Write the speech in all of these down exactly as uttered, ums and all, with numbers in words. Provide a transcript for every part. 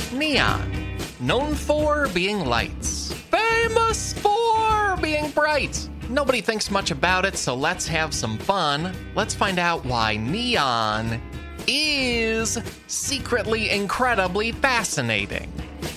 Neon, known for being lights, famous for being bright. Nobody thinks much about it, so let's have some fun. Let's find out why neon is secretly incredibly fascinating.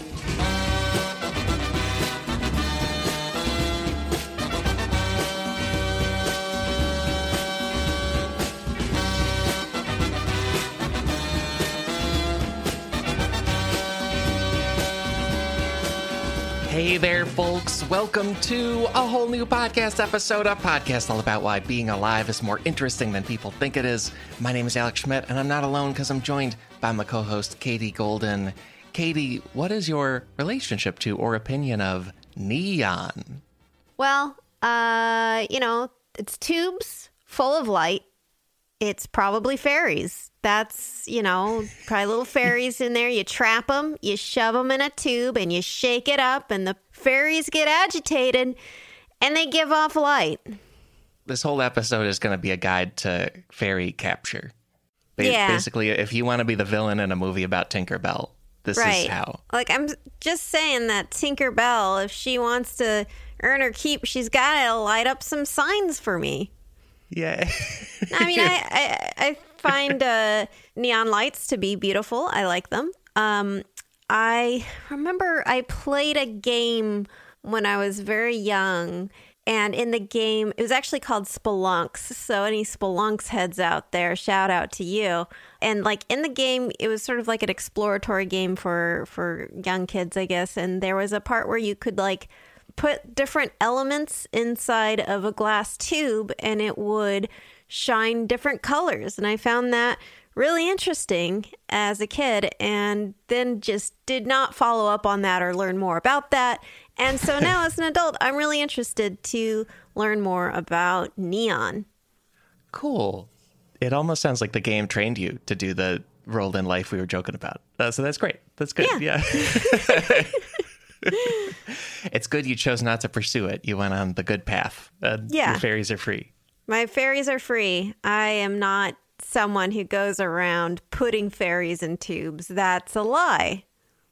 Hey there, folks. Welcome to a whole new podcast episode, a podcast all about why being alive is more interesting than people think it is. My name is Alex Schmidt, and I'm not alone because I'm joined by my co-host, Katie Golden. Katie, what is your relationship to or opinion of neon? Well, uh, you know, it's tubes full of light. It's probably fairies. That's, you know, probably little fairies in there. You trap them, you shove them in a tube, and you shake it up, and the fairies get agitated, and they give off light. This whole episode is going to be a guide to fairy capture. Ba- yeah. Basically, if you want to be the villain in a movie about Tinkerbell, this right. is how. Like, I'm just saying that Tinkerbell, if she wants to earn her keep, she's got to light up some signs for me. Yeah. I mean, I, I, I find uh, neon lights to be beautiful. I like them. Um, I remember I played a game when I was very young, and in the game, it was actually called Spelunks. So any Spelunks heads out there, shout out to you. And like in the game, it was sort of like an exploratory game for, for young kids, I guess. And there was a part where you could like put different elements inside of a glass tube and it would shine different colors. And I found that really interesting as a kid and then just did not follow up on that or learn more about that. And so now as an adult, I'm really interested to learn more about neon. Cool. It almost sounds like the game trained you to do the rolled in life we were joking about. Uh, so that's great. That's good. Yeah. yeah. It's good you chose not to pursue it. You went on the good path. Uh, yeah. Your fairies are free. My fairies are free. I am not someone who goes around putting fairies in tubes. That's a lie.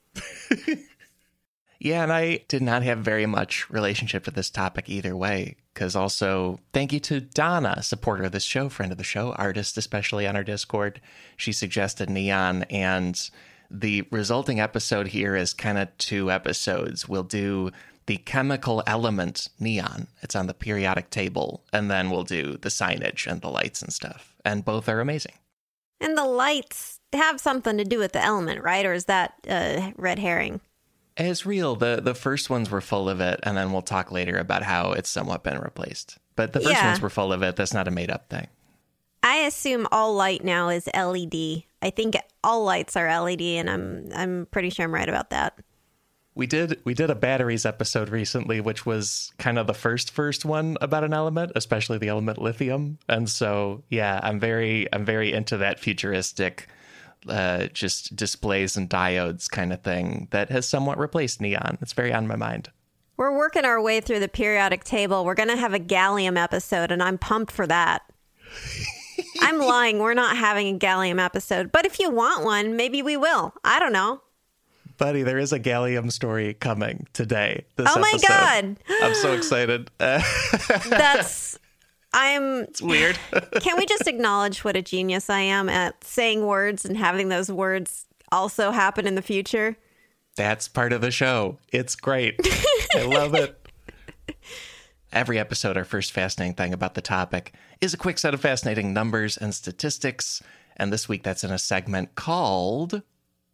Yeah, and I did not have very much relationship to this topic either way, because also thank you to Donna, supporter of this show, friend of the show, artist, especially on our Discord. She suggested neon, and the resulting episode here is kind of two episodes. We'll do the chemical element neon. It's on the periodic table. And then we'll do the signage and the lights and stuff. And both are amazing. And the lights have something to do with the element, right? Or is that uh, red herring? It's real. The the first ones were full of it. And then we'll talk later about how it's somewhat been replaced. But the first yeah. ones were full of it. That's not a made up thing. I assume all light now is L E D. I think all lights are L E D, and I'm I'm pretty sure I'm right about that. We did we did a batteries episode recently, which was kind of the first first one about an element, especially the element lithium. And so, yeah, I'm very I'm very into that futuristic, uh, just displays and diodes kind of thing that has somewhat replaced neon. It's very on my mind. We're working our way through the periodic table. We're going to have a gallium episode, and I'm pumped for that. I'm lying. We're not having a gallium episode. But if you want one, maybe we will. I don't know. Buddy, there is a gallium story coming today. This oh, my episode. God. I'm so excited. That's... I'm... It's weird. Can we just acknowledge what a genius I am at saying words and having those words also happen in the future? That's part of the show. It's great. I love it. Every episode, our first fascinating thing about the topic is a quick set of fascinating numbers and statistics. And this week, that's in a segment called...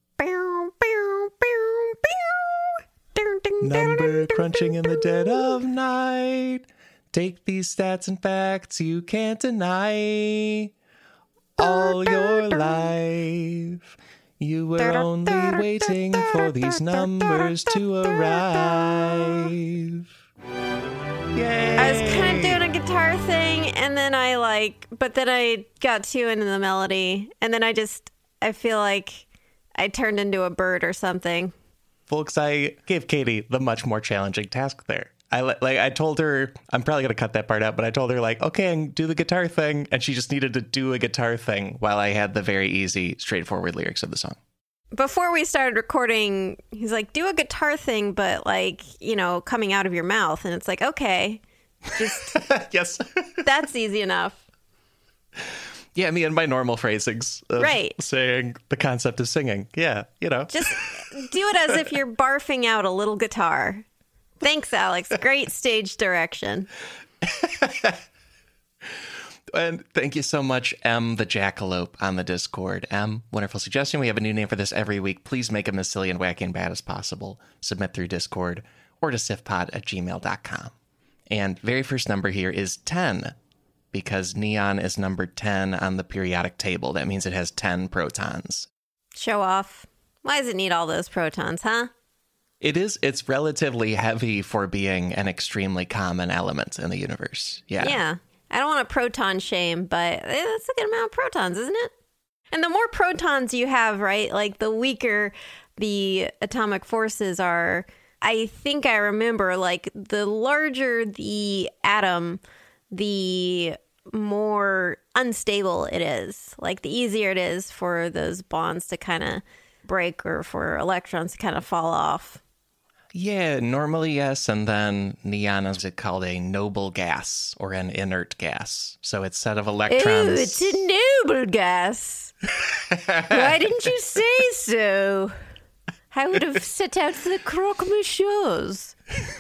Number crunching in the dead of night. Take these stats and facts you can't deny. All your life, you were only waiting for these numbers to arrive. Yay! I was kind of doing a guitar thing, and then I like, but then I got too into the melody, and then I just, I feel like I turned into a bird or something. Folks, I gave Katie the much more challenging task there. I like I told her, I'm probably going to cut that part out, but I told her like, okay, do the guitar thing. And she just needed to do a guitar thing while I had the very easy, straightforward lyrics of the song. before we started recording, he's like, do a guitar thing, but like, you know, coming out of your mouth. And it's like, okay, just yes, that's easy enough. Yeah, me and my normal phrasings of right. saying the concept of singing. Yeah, you know. Just do it as if you're barfing out a little guitar. Thanks, Alex. Great stage direction. And thank you so much, M the Jackalope on the Discord. M, wonderful suggestion. We have a new name for this every week. Please make them as silly and wacky and bad as possible. Submit through Discord or to sifpod at gmail dot com. And very first number here is ten, because neon is numbered ten on the periodic table. That means it has ten protons. Show off. Why does it need all those protons, huh? It is. It's relatively heavy for being an extremely common element in the universe. Yeah. Yeah. I don't want to proton shame, but it's a good amount of protons, isn't it? And the more protons you have, right, like the weaker the atomic forces are. I think I remember, like, the larger the atom, the more unstable it is. Like, the easier it is for those bonds to kind of break or for electrons to kind of fall off. Yeah, normally, yes. And then neon is called a noble gas or an inert gas. So instead of electrons... Ooh, it's a noble gas. Why didn't you say so? I would have set out the croque-monsieurs.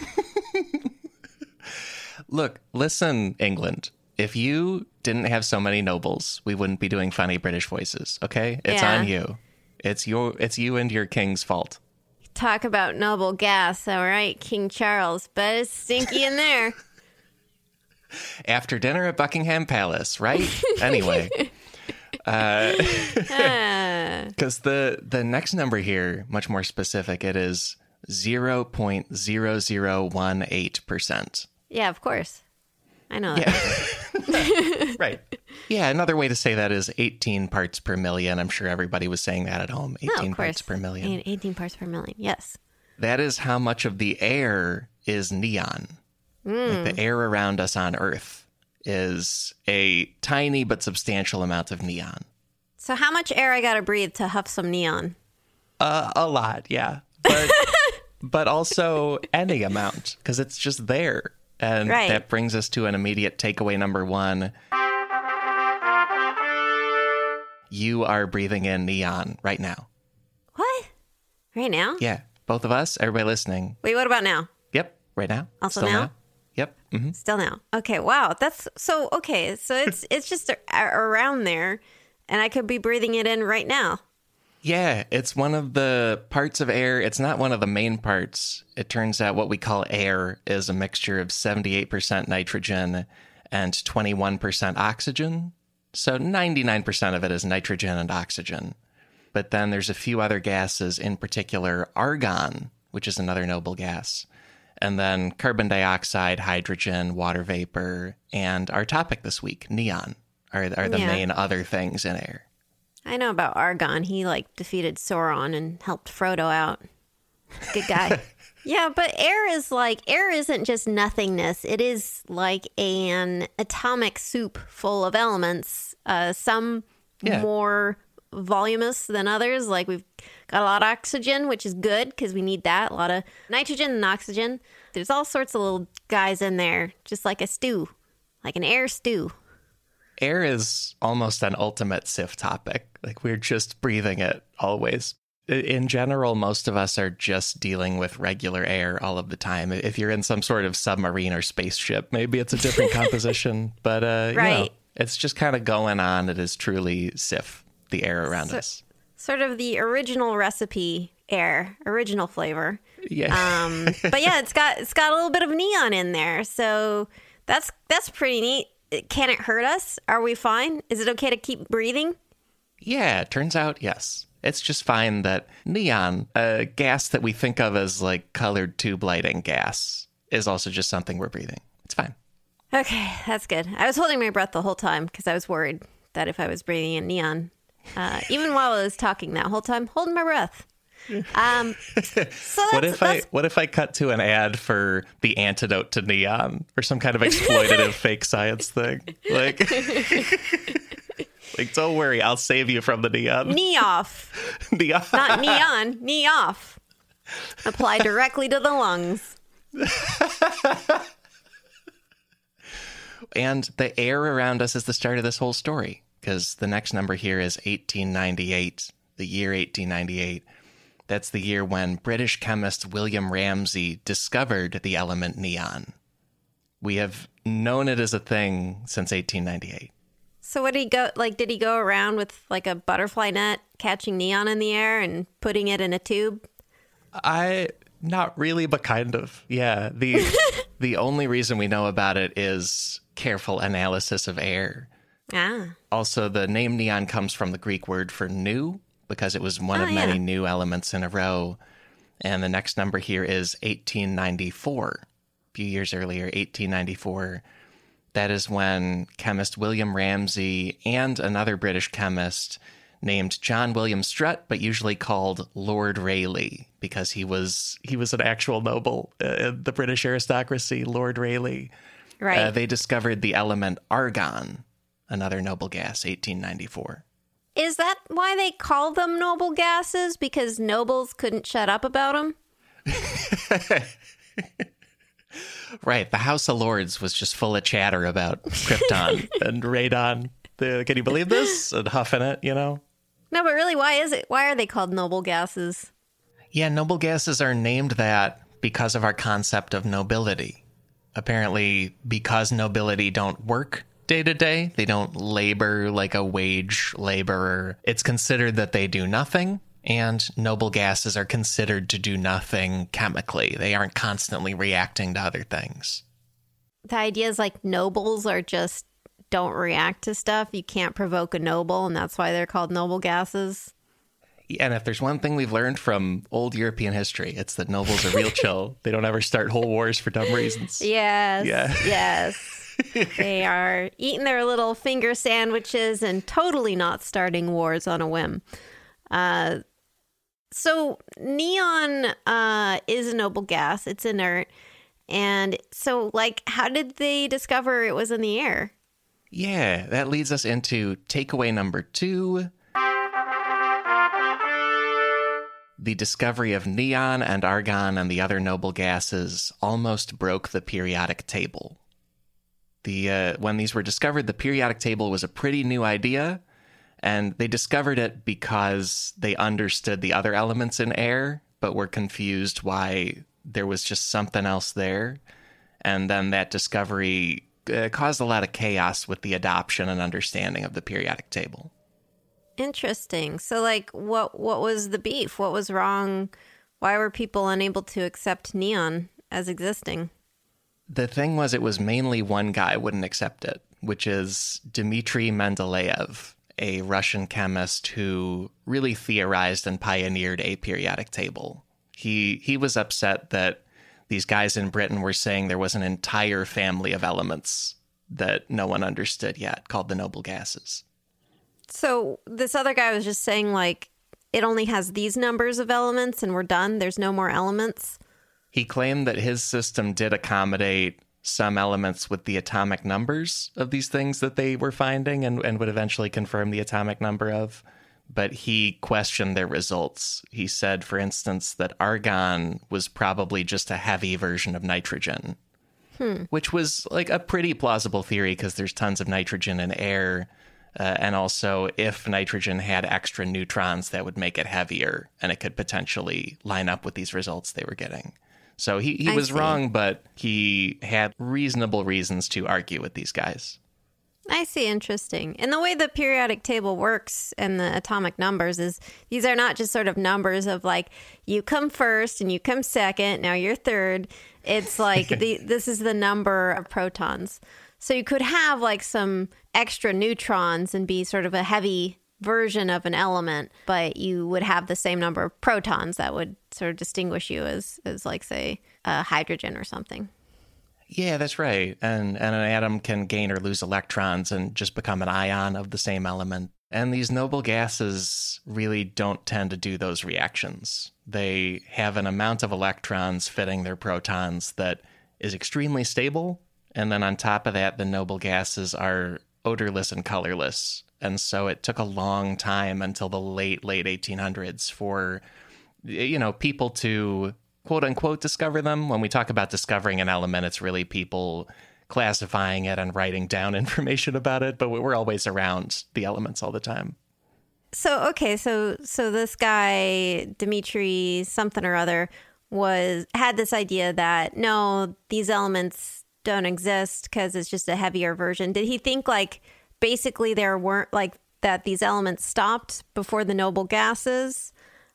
Look, listen, England. If you didn't have so many nobles, we wouldn't be doing funny British voices, okay? It's yeah. on you. It's your, it's you and your king's fault. Talk about noble gas, all right, King Charles, but it's stinky in there. After dinner at Buckingham Palace, right? Anyway. Because uh, the, the next number here, much more specific, it is zero point zero zero one eight percent. Yeah, of course. I know that. Yeah. Right. Yeah, another way to say that is eighteen parts per million. I'm sure everybody was saying that at home. eighteen oh, parts per million. eighteen parts per million, yes. That is how much of the air is neon. Mm. Like the air around us on Earth is a tiny but substantial amount of neon. So how much air I gotta breathe to huff some neon? Uh, a lot, yeah. But, but also any amount, because it's just there. And right. That brings us to an immediate takeaway number one. You are breathing in neon right now. What? Right now? Yeah. Both of us, everybody listening. Wait, what about now? Yep. Right now. Also Still now? now? Yep. Mm-hmm. Still now. Okay. Wow. That's so, okay. So it's it's just a, a, around there, and I could be breathing it in right now. Yeah, it's one of the parts of air. It's not one of the main parts. It turns out what we call air is a mixture of seventy-eight percent nitrogen and twenty-one percent oxygen. So ninety-nine percent of it is nitrogen and oxygen. But then there's a few other gases, in particular argon, which is another noble gas. And then carbon dioxide, hydrogen, water vapor, and our topic this week, neon, are, are the yeah. main other things in air. I know about Argon. He, like, defeated Sauron and helped Frodo out. Good guy. Yeah, but air is like, air isn't just nothingness. It is like an atomic soup full of elements. Uh, some yeah. more voluminous than others. Like, we've got a lot of oxygen, which is good because we need that. A lot of nitrogen and oxygen. There's all sorts of little guys in there, just like a stew, like an air stew. Air is almost an ultimate Sif topic. Like, we're just breathing it always. In general, most of us are just dealing with regular air all of the time. If you're in some sort of submarine or spaceship, maybe it's a different composition. But, uh, right. you know, it's just kind of going on. It is truly Sif, the air around so, us. Sort of the original recipe air, original flavor. Yeah. Um, but yeah, it's got it's got a little bit of neon in there. So that's that's pretty neat. Can it hurt us? Are we fine? Is it okay to keep breathing? Yeah, it turns out, yes. It's just fine that neon, a gas that we think of as like colored tube lighting gas, is also just something we're breathing. It's fine. Okay, that's good. I was holding my breath the whole time because I was worried that if I was breathing in neon, uh, even while I was talking that whole time, holding my breath. Um, so that's, what if that's... I what if I cut to an ad for the antidote to neon or some kind of exploitative fake science thing? Like, Like, don't worry, I'll save you from the neon. Knee off. Neon. Not neon, knee off. Apply directly to the lungs. And the air around us is the start of this whole story, because the next number here is eighteen ninety-eight, the year eighteen ninety-eight. That's the year when British chemist William Ramsay discovered the element neon. We have known it as a thing since eighteen ninety-eight. So what did he go, like, did he go around with like a butterfly net catching neon in the air and putting it in a tube? I, not really, but kind of. Yeah. The, the only reason we know about it is careful analysis of air. Ah. Also, the name neon comes from the Greek word for new, because it was one Oh, of many yeah. new elements in a row. And the next number here is eighteen ninety-four. A few years earlier, eighteen ninety-four. That is when chemist William Ramsay and another British chemist named John William Strutt, but usually called Lord Rayleigh, because he was he was an actual noble uh, in the British aristocracy, Lord Rayleigh. Right. Uh, they discovered the element argon, another noble gas, eighteen ninety-four. Is that why they call them noble gases? Because nobles couldn't shut up about them? Right. The House of Lords was just full of chatter about Krypton and radon. The, can you believe this? And huffing it, you know? No, but really, why is it? Why are they called noble gases? Yeah, noble gases are named that because of our concept of nobility. Apparently, because nobility don't work day to day, they don't labor like a wage laborer, it's considered that they do nothing, and noble gases are considered to do nothing chemically. They aren't constantly reacting to other things. The idea is like nobles are just don't react to stuff. You can't provoke a noble, and that's why they're called noble gases. And if there's one thing we've learned from old European history, it's that nobles are real chill. They don't ever start whole wars for dumb reasons. Yes. Yeah. Yes. They are eating their little finger sandwiches and totally not starting wars on a whim. Uh, so neon uh, is a noble gas. It's inert. And so, like, how did they discover it was in the air? Yeah, that leads us into takeaway number two. The discovery of neon and argon and the other noble gases almost broke the periodic table. The uh, when these were discovered, the periodic table was a pretty new idea, and they discovered it because they understood the other elements in air, but were confused why there was just something else there. And then that discovery uh, caused a lot of chaos with the adoption and understanding of the periodic table. Interesting. So, like, what what was the beef? What was wrong? Why were people unable to accept neon as existing? The thing was, it was mainly one guy wouldn't accept it, which is Dmitry Mendeleev, a Russian chemist who really theorized and pioneered a periodic table. He he was upset that these guys in Britain were saying there was an entire family of elements that no one understood yet, called the noble gases. So this other guy was just saying, like, it only has these numbers of elements and we're done. There's no more elements. He claimed that his system did accommodate some elements with the atomic numbers of these things that they were finding and, and would eventually confirm the atomic number of, but he questioned their results. He said, for instance, that argon was probably just a heavy version of nitrogen, hmm. which was like a pretty plausible theory because there's tons of nitrogen in air. Uh, and also, if nitrogen had extra neutrons, that would make it heavier, and it could potentially line up with these results they were getting. So he, he was wrong, but he had reasonable reasons to argue with these guys. I see. Interesting. And the way the periodic table works and the atomic numbers is these are not just sort of numbers of like, you come first and you come second, now you're third. It's like the, this is the number of protons. So you could have like some extra neutrons and be sort of a heavy version of an element, but you would have the same number of protons that would sort of distinguish you as, as like, say, uh, hydrogen or something. Yeah, that's right. And, and an atom can gain or lose electrons and just become an ion of the same element. And these noble gases really don't tend to do those reactions. They have an amount of electrons fitting their protons that is extremely stable. And then on top of that, the noble gases are odorless and colorless, And so it took a long time until the late, late eighteen hundreds for, you know, people to quote unquote discover them. When we talk about discovering an element, it's really people classifying it and writing down information about it. But we're always around the elements all the time. So, okay, so so this guy, Dmitri something or other, was had this idea that, no, these elements don't exist because it's just a heavier version. Did he think, like, basically there weren't, like, that these elements stopped before the noble gases,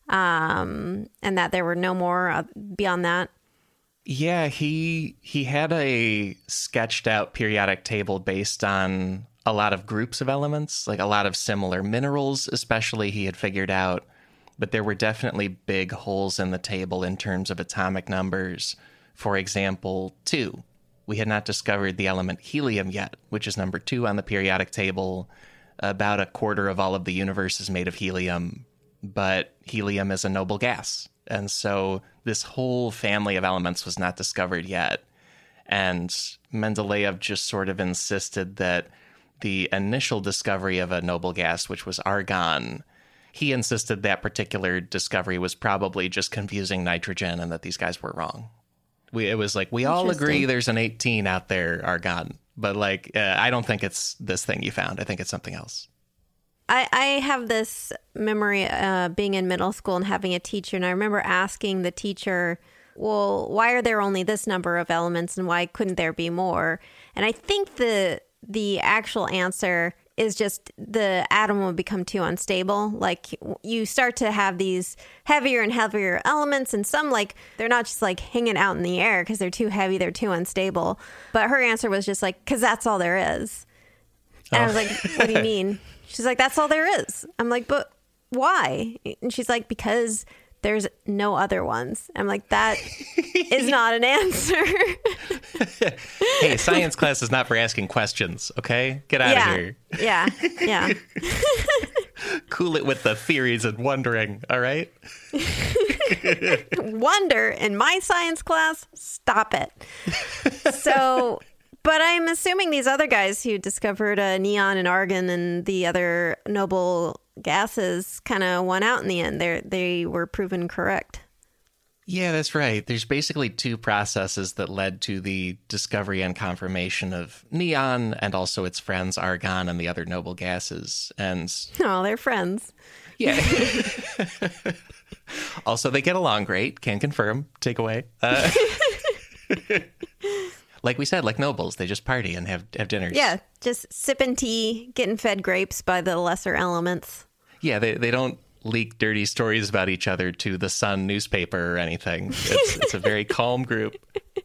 um, and that there were no more uh, beyond that? Yeah, he he had a sketched out periodic table based on a lot of groups of elements, like a lot of similar minerals, especially he had figured out. But there were definitely big holes in the table in terms of atomic numbers. For example, two. We had not discovered the element helium yet, which is number two on the periodic table. About a quarter of all of the universe is made of helium, but helium is a noble gas. And so this whole family of elements was not discovered yet. And Mendeleev just sort of insisted that the initial discovery of a noble gas, which was argon, he insisted that particular discovery was probably just confusing nitrogen and that these guys were wrong. We, it was like, we all agree there's an eighteen out there, argon. But like, uh, I don't think it's this thing you found. I think it's something else. I, I have this memory uh, being in middle school and having a teacher. And I remember asking the teacher, well, why are there only this number of elements and why couldn't there be more? And I think the the actual answer is just the atom will become too unstable. Like, you start to have these heavier and heavier elements, and some, like, they're not just like hanging out in the air because they're too heavy, they're too unstable. But her answer was just like, because that's all there is. And oh. I was like, what do you mean? She's like, that's all there is. I'm like, but why? And she's like, because there's no other ones. I'm like, that is not an answer. Hey, science class is not for asking questions, okay? Get out yeah, of here. Yeah, yeah. Cool it with the theories and wondering, all right? Wonder in my science class? Stop it. So, but I'm assuming these other guys who discovered uh, neon and argon and the other noble gases kind of won out in the end. They they were proven correct. Yeah, that's right. There's basically two processes that led to the discovery and confirmation of neon and also its friends, argon, and the other noble gases. And oh, they're friends. Yeah. Also, they get along great. Can confirm. Take away. Uh, like we said, like nobles, they just party and have have dinners. Yeah, just sipping tea, getting fed grapes by the lesser elements. Yeah, they, they don't leak dirty stories about each other to the Sun newspaper or anything. It's, it's a very calm group.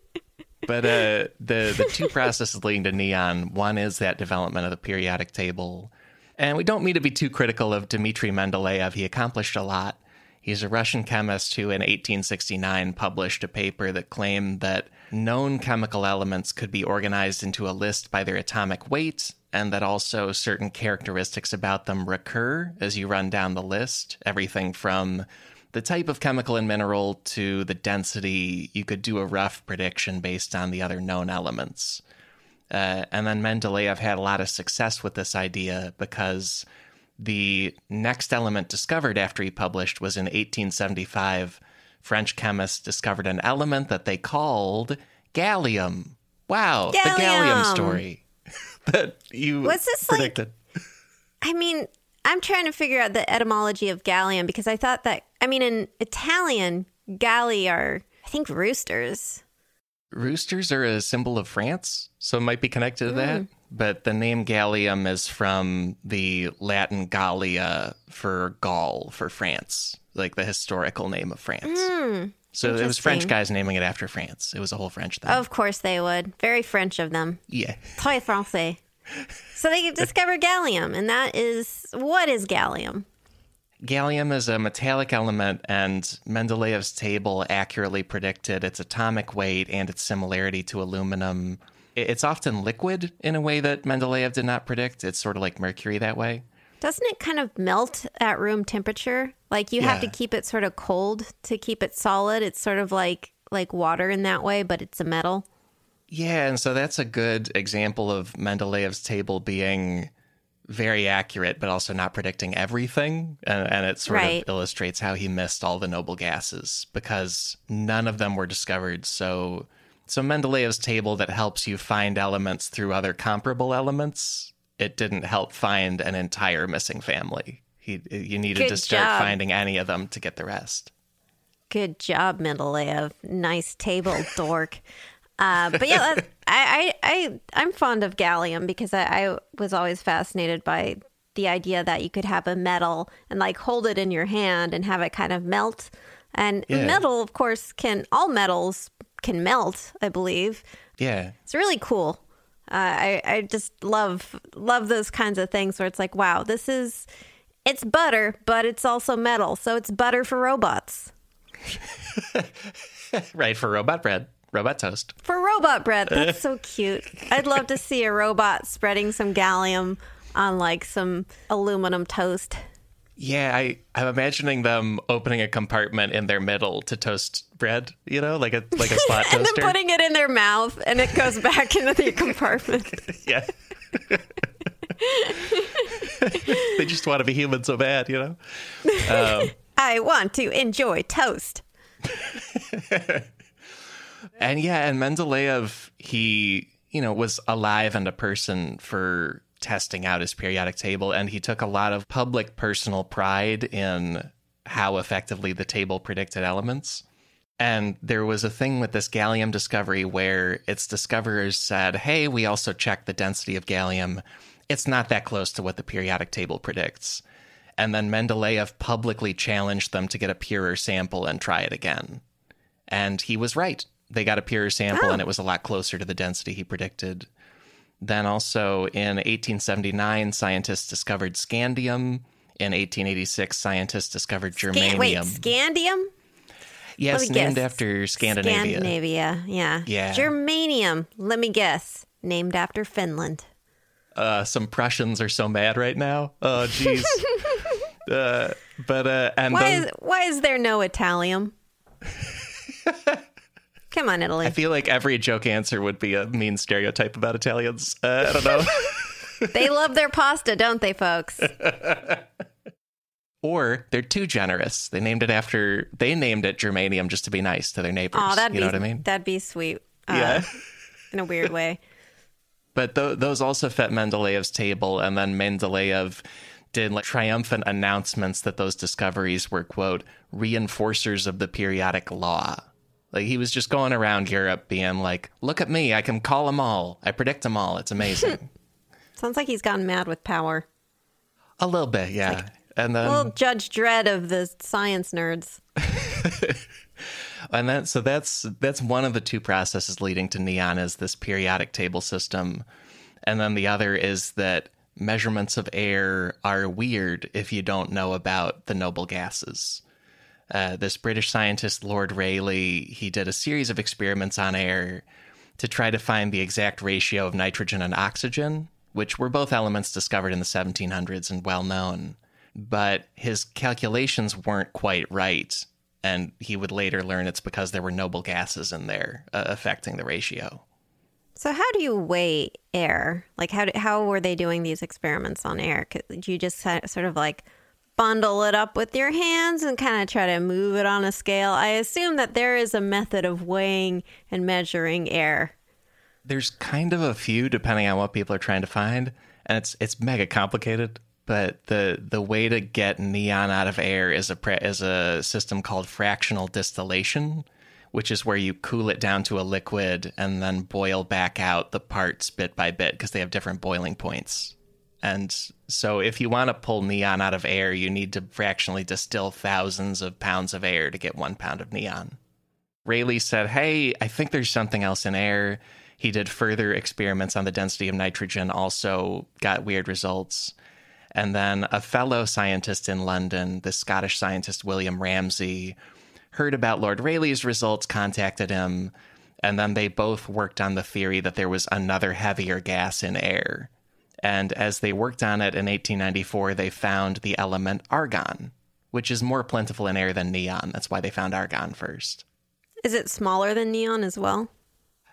But uh, the, the two processes leading to neon, one is that development of the periodic table. And we don't mean to be too critical of Dmitri Mendeleev. He accomplished a lot. He's a Russian chemist who in eighteen sixty-nine published a paper that claimed that known chemical elements could be organized into a list by their atomic weight, and that also certain characteristics about them recur as you run down the list. Everything from the type of chemical and mineral to the density. You could do a rough prediction based on the other known elements. Uh, and then Mendeleev had a lot of success with this idea because the next element discovered after he published was in eighteen seventy-five. French chemists discovered an element that they called gallium. Wow, gallium. The gallium story that you What's this predicted. Like, I mean, I'm trying to figure out the etymology of gallium because I thought that, I mean, in Italian, galli are, I think, roosters. Roosters are a symbol of France, so it might be connected to mm. that. But the name gallium is from the Latin Gallia for Gaul, for France, like the historical name of France. Mm, so it was French guys naming it after France. It was a whole French thing. Of course they would. Very French of them. Yeah. Très français. So they discovered gallium, and that is, what is gallium? Gallium is a metallic element, and Mendeleev's table accurately predicted its atomic weight and its similarity to aluminum. It's often liquid in a way that Mendeleev did not predict. It's sort of like mercury that way. Doesn't it kind of melt at room temperature? Like you yeah. have to keep it sort of cold to keep it solid. It's sort of like like water in that way, but it's a metal. Yeah, and so that's a good example of Mendeleev's table being very accurate, but also not predicting everything. And, and it sort Right. of illustrates how he missed all the noble gases because none of them were discovered. So, so Mendeleev's table that helps you find elements through other comparable elements, it didn't help find an entire missing family. He, you needed Good to start job. finding any of them to get the rest. Good job, Mendeleev. Nice table, dork. Uh, but yeah, that, I, I, I, I'm fond of gallium because I, I was always fascinated by the idea that you could have a metal and like hold it in your hand and have it kind of melt. And Yeah. metal, of course, can, all metals can melt, I believe. Yeah. It's really cool. Uh, I, I just love, love those kinds of things where it's like, wow, this is, it's butter, but it's also metal. So it's butter for robots. Right, for robot bread, robot toast. For robot bread. That's so cute. I'd love to see a robot spreading some gallium on like some aluminum toast. Yeah, I, I'm imagining them opening a compartment in their middle to toast bread, you know, like a like a slot And toaster. then putting it in their mouth and it goes back into the compartment. Yeah. They just want to be human so bad, you know? Um, I want to enjoy toast. and yeah, and Mendeleev, he, you know, was alive and a person for testing out his periodic table, and he took a lot of public personal pride in how effectively the table predicted elements. And there was a thing with this gallium discovery where its discoverers said, hey, we also checked the density of gallium. It's not that close to what the periodic table predicts. And then Mendeleev publicly challenged them to get a purer sample and try it again. And he was right. They got a purer sample, Oh. and it was a lot closer to the density he predicted. Then also in eighteen seventy-nine, scientists discovered scandium. In eighteen eighty-six, scientists discovered germanium. Scan- wait, scandium? yes, let me named guess. after Scandinavia. Scandinavia, yeah. Yeah. Germanium, let me guess. Named after Finland. Uh, some Prussians are so mad right now. Oh, jeez. uh, but uh, and Why those- is why is there no Italium? Come on, Italy. I feel like every joke answer would be a mean stereotype about Italians. Uh, I don't know. They love their pasta, don't they, folks? Or they're too generous. They named it after, they named it germanium just to be nice to their neighbors. Oh, that'd you be know what I mean? that'd be sweet. Uh, Yeah. in a weird way. But th- those also fit Mendeleev's table, and then Mendeleev did like triumphant announcements that those discoveries were, quote, reinforcers of the periodic law. Like he was just going around Europe being like, look at me, I can call them all. I predict them all. It's amazing. Sounds like he's gotten mad with power. A little bit, yeah. And then A little Judge Dredd of the science nerds. And that, so that's that's one of the two processes leading to neon is this periodic table system. And then the other is that measurements of air are weird if you don't know about the noble gases. Uh, this British scientist, Lord Rayleigh, he did a series of experiments on air to try to find the exact ratio of nitrogen and oxygen, which were both elements discovered in the seventeen hundreds and well known. But his calculations weren't quite right. And he would later learn it's because there were noble gases in there uh, affecting the ratio. So how do you weigh air? Like how do, how were they doing these experiments on air? Could you just kind of- sort of like bundle it up with your hands and kind of try to move it on a scale? I assume that there is a method of weighing and measuring air. There's kind of a few depending on what people are trying to find, and it's it's mega complicated. But the the way to get neon out of air is a pre- is a system called fractional distillation, which is where you cool it down to a liquid and then boil back out the parts bit by bit because they have different boiling points. And so if you want to pull neon out of air, you need to fractionally distill thousands of pounds of air to get one pound of neon. Rayleigh said, hey, I think there's something else in air. He did further experiments on the density of nitrogen, also got weird results. And then a fellow scientist in London, the Scottish scientist William Ramsay, heard about Lord Rayleigh's results, contacted him, and then they both worked on the theory that there was another heavier gas in air. And as they worked on it in eighteen ninety-four, they found the element argon, which is more plentiful in air than neon. That's why they found argon first. Is it smaller than neon as well?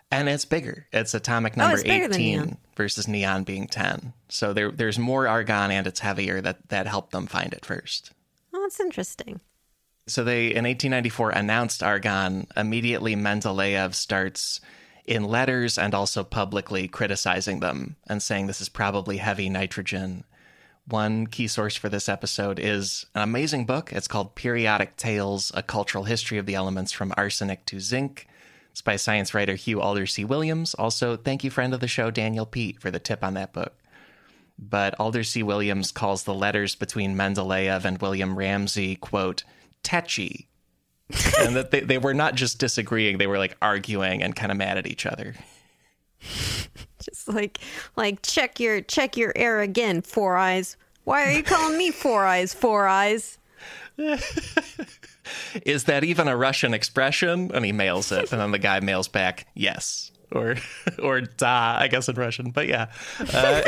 And it's bigger. It's atomic Oh, number it's bigger than eighteen neon. versus neon being ten. So there, there's more argon and it's heavier that, that helped them find it first. Oh, that's interesting. So they, in eighteen ninety-four, announced argon. Immediately, Mendeleev starts in letters and also publicly criticizing them and saying this is probably heavy nitrogen. One key source for this episode is an amazing book. It's called Periodic Tales, A Cultural History of the Elements from Arsenic to Zinc. It's by science writer Hugh Aldersey Williams. Also, thank you, friend of the show, Daniel Pete, for the tip on that book. But Aldersey Williams calls the letters between Mendeleev and William Ramsay, quote, tetchy. And that they, they were not just disagreeing, they were like arguing and kind of mad at each other. Just like, like check your check your air again, Four Eyes. Why are you calling me Four Eyes, Four Eyes? Is that even a Russian expression? And he mails it, and then the guy mails back, yes. Or, or da, I guess in Russian, but yeah. Uh,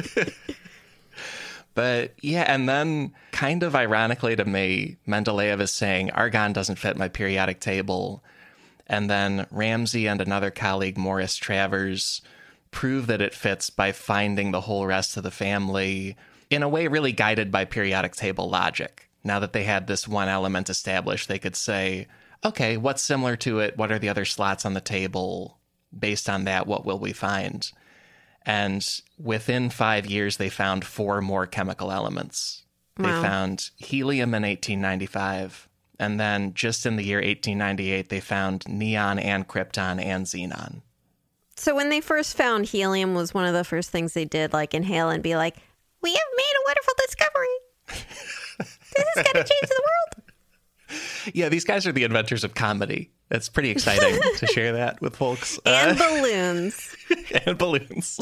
but yeah, and then kind of ironically to me, Mendeleev is saying, argon doesn't fit my periodic table. And then Ramsay and another colleague, Morris Travers, prove that it fits by finding the whole rest of the family in a way really guided by periodic table logic. Now that they had this one element established, they could say, okay, what's similar to it? What are the other slots on the table? Based on that, what will we find? And within five years, they found four more chemical elements. Wow. They found helium in eighteen ninety-five. And then just in the year eighteen ninety-eight, they found neon and krypton and xenon. So when they first found helium was one of the first things they did, like inhale and be like, we have made a wonderful discovery. This is going to change the world. Yeah, these guys are the inventors of comedy. It's pretty exciting to share that with folks. And Uh, balloons. and balloons.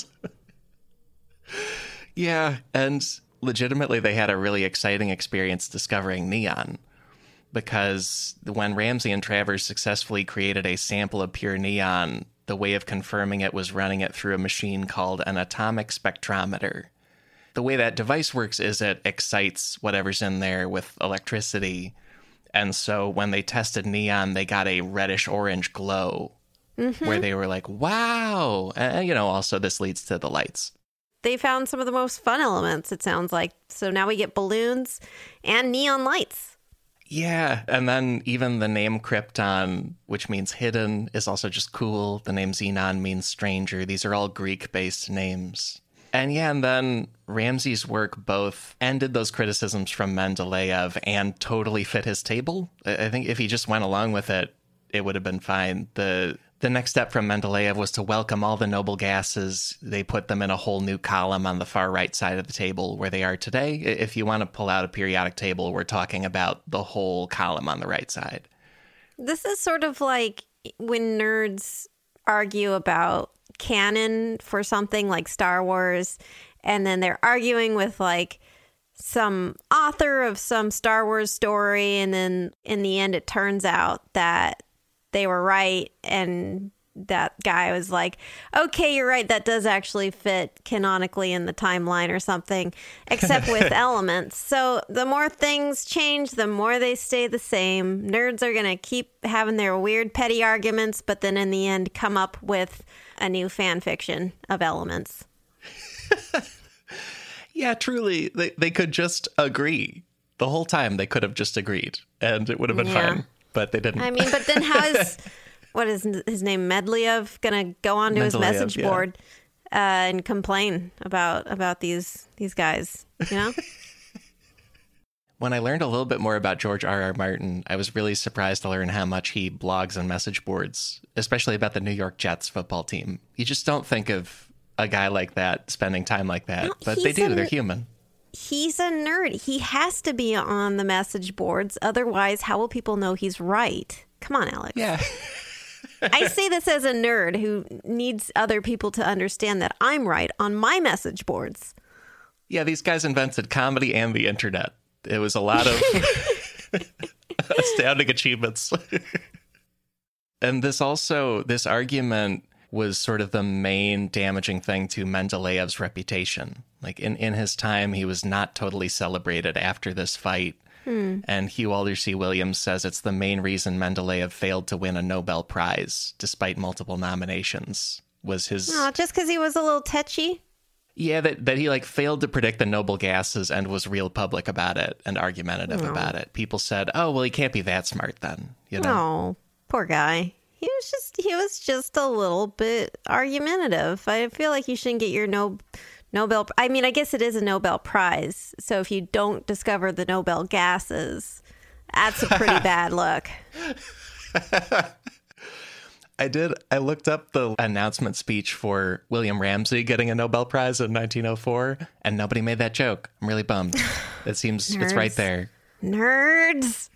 Yeah, and legitimately they had a really exciting experience discovering neon. Because when Ramsay and Travers successfully created a sample of pure neon, the way of confirming it was running it through a machine called an atomic spectrometer. The way that device works is it excites whatever's in there with electricity. And so when they tested neon, they got a reddish-orange glow, mm-hmm. where they were like, wow. And, you know, also this leads to the lights. They found some of the most fun elements, it sounds like. So now we get balloons and neon lights. Yeah, and then even the name Krypton, which means hidden, is also just cool. The name Xenon means stranger. These are all Greek-based names. And yeah, and then Ramsay's work both ended those criticisms from Mendeleev and totally fit his table. I think if he just went along with it, it would have been fine. The the next step from Mendeleev was to welcome all the noble gases. They put them in a whole new column on the far right side of the table where they are today. If you want to pull out a periodic table, we're talking about the whole column on the right side. This is sort of like when nerds argue about canon for something like Star Wars, and then they're arguing with like some author of some Star Wars story, and then in the end it turns out that they were right, and that guy was like, okay, you're right, that does actually fit canonically in the timeline or something, except with elements. So the more things change, the more they stay the same. Nerds are going to keep having their weird petty arguments, but then in the end come up with a new fan fiction of elements. Yeah, truly, they, they could just agree. The whole time they could have just agreed, and it would have been Yeah. fine, but they didn't. I mean, but then how is, what is his name, Medleyev, going to go onto his Mendeleev, message yeah. board uh, and complain about about these these guys, you know? When I learned a little bit more about George R. R. Martin, I was really surprised to learn how much he blogs on message boards, especially about the New York Jets football team. You just don't think of a guy like that spending time like that, No, but they he's do. a- They're human. He's a nerd. He has to be on the message boards. Otherwise, how will people know he's right? Come on, Alex. Yeah. I say this as a nerd who needs other people to understand that I'm right on my message boards. Yeah, these guys invented comedy and the internet. It was a lot of astounding achievements. And this also, this argument was sort of the main damaging thing to Mendeleev's reputation. Like in, in his time, he was not totally celebrated after this fight. Hmm. And Hugh Aldersey Williams says it's the main reason Mendeleev failed to win a Nobel Prize, despite multiple nominations, was his... Oh, just because he was a little tetchy? Yeah, that, that he like failed to predict the noble gases and was real public about it and argumentative Oh. about it. People said, oh, well, he can't be that smart then, you know? Oh, poor guy. He was just he was just a little bit argumentative. I feel like you shouldn't get your no, Nobel. I mean, I guess it is a Nobel Prize. So if you don't discover the Nobel gases, that's a pretty bad look. I did. I looked up the announcement speech for William Ramsey getting a Nobel Prize in nineteen oh four, and nobody made that joke. I'm really bummed. It seems it's right there. Nerds.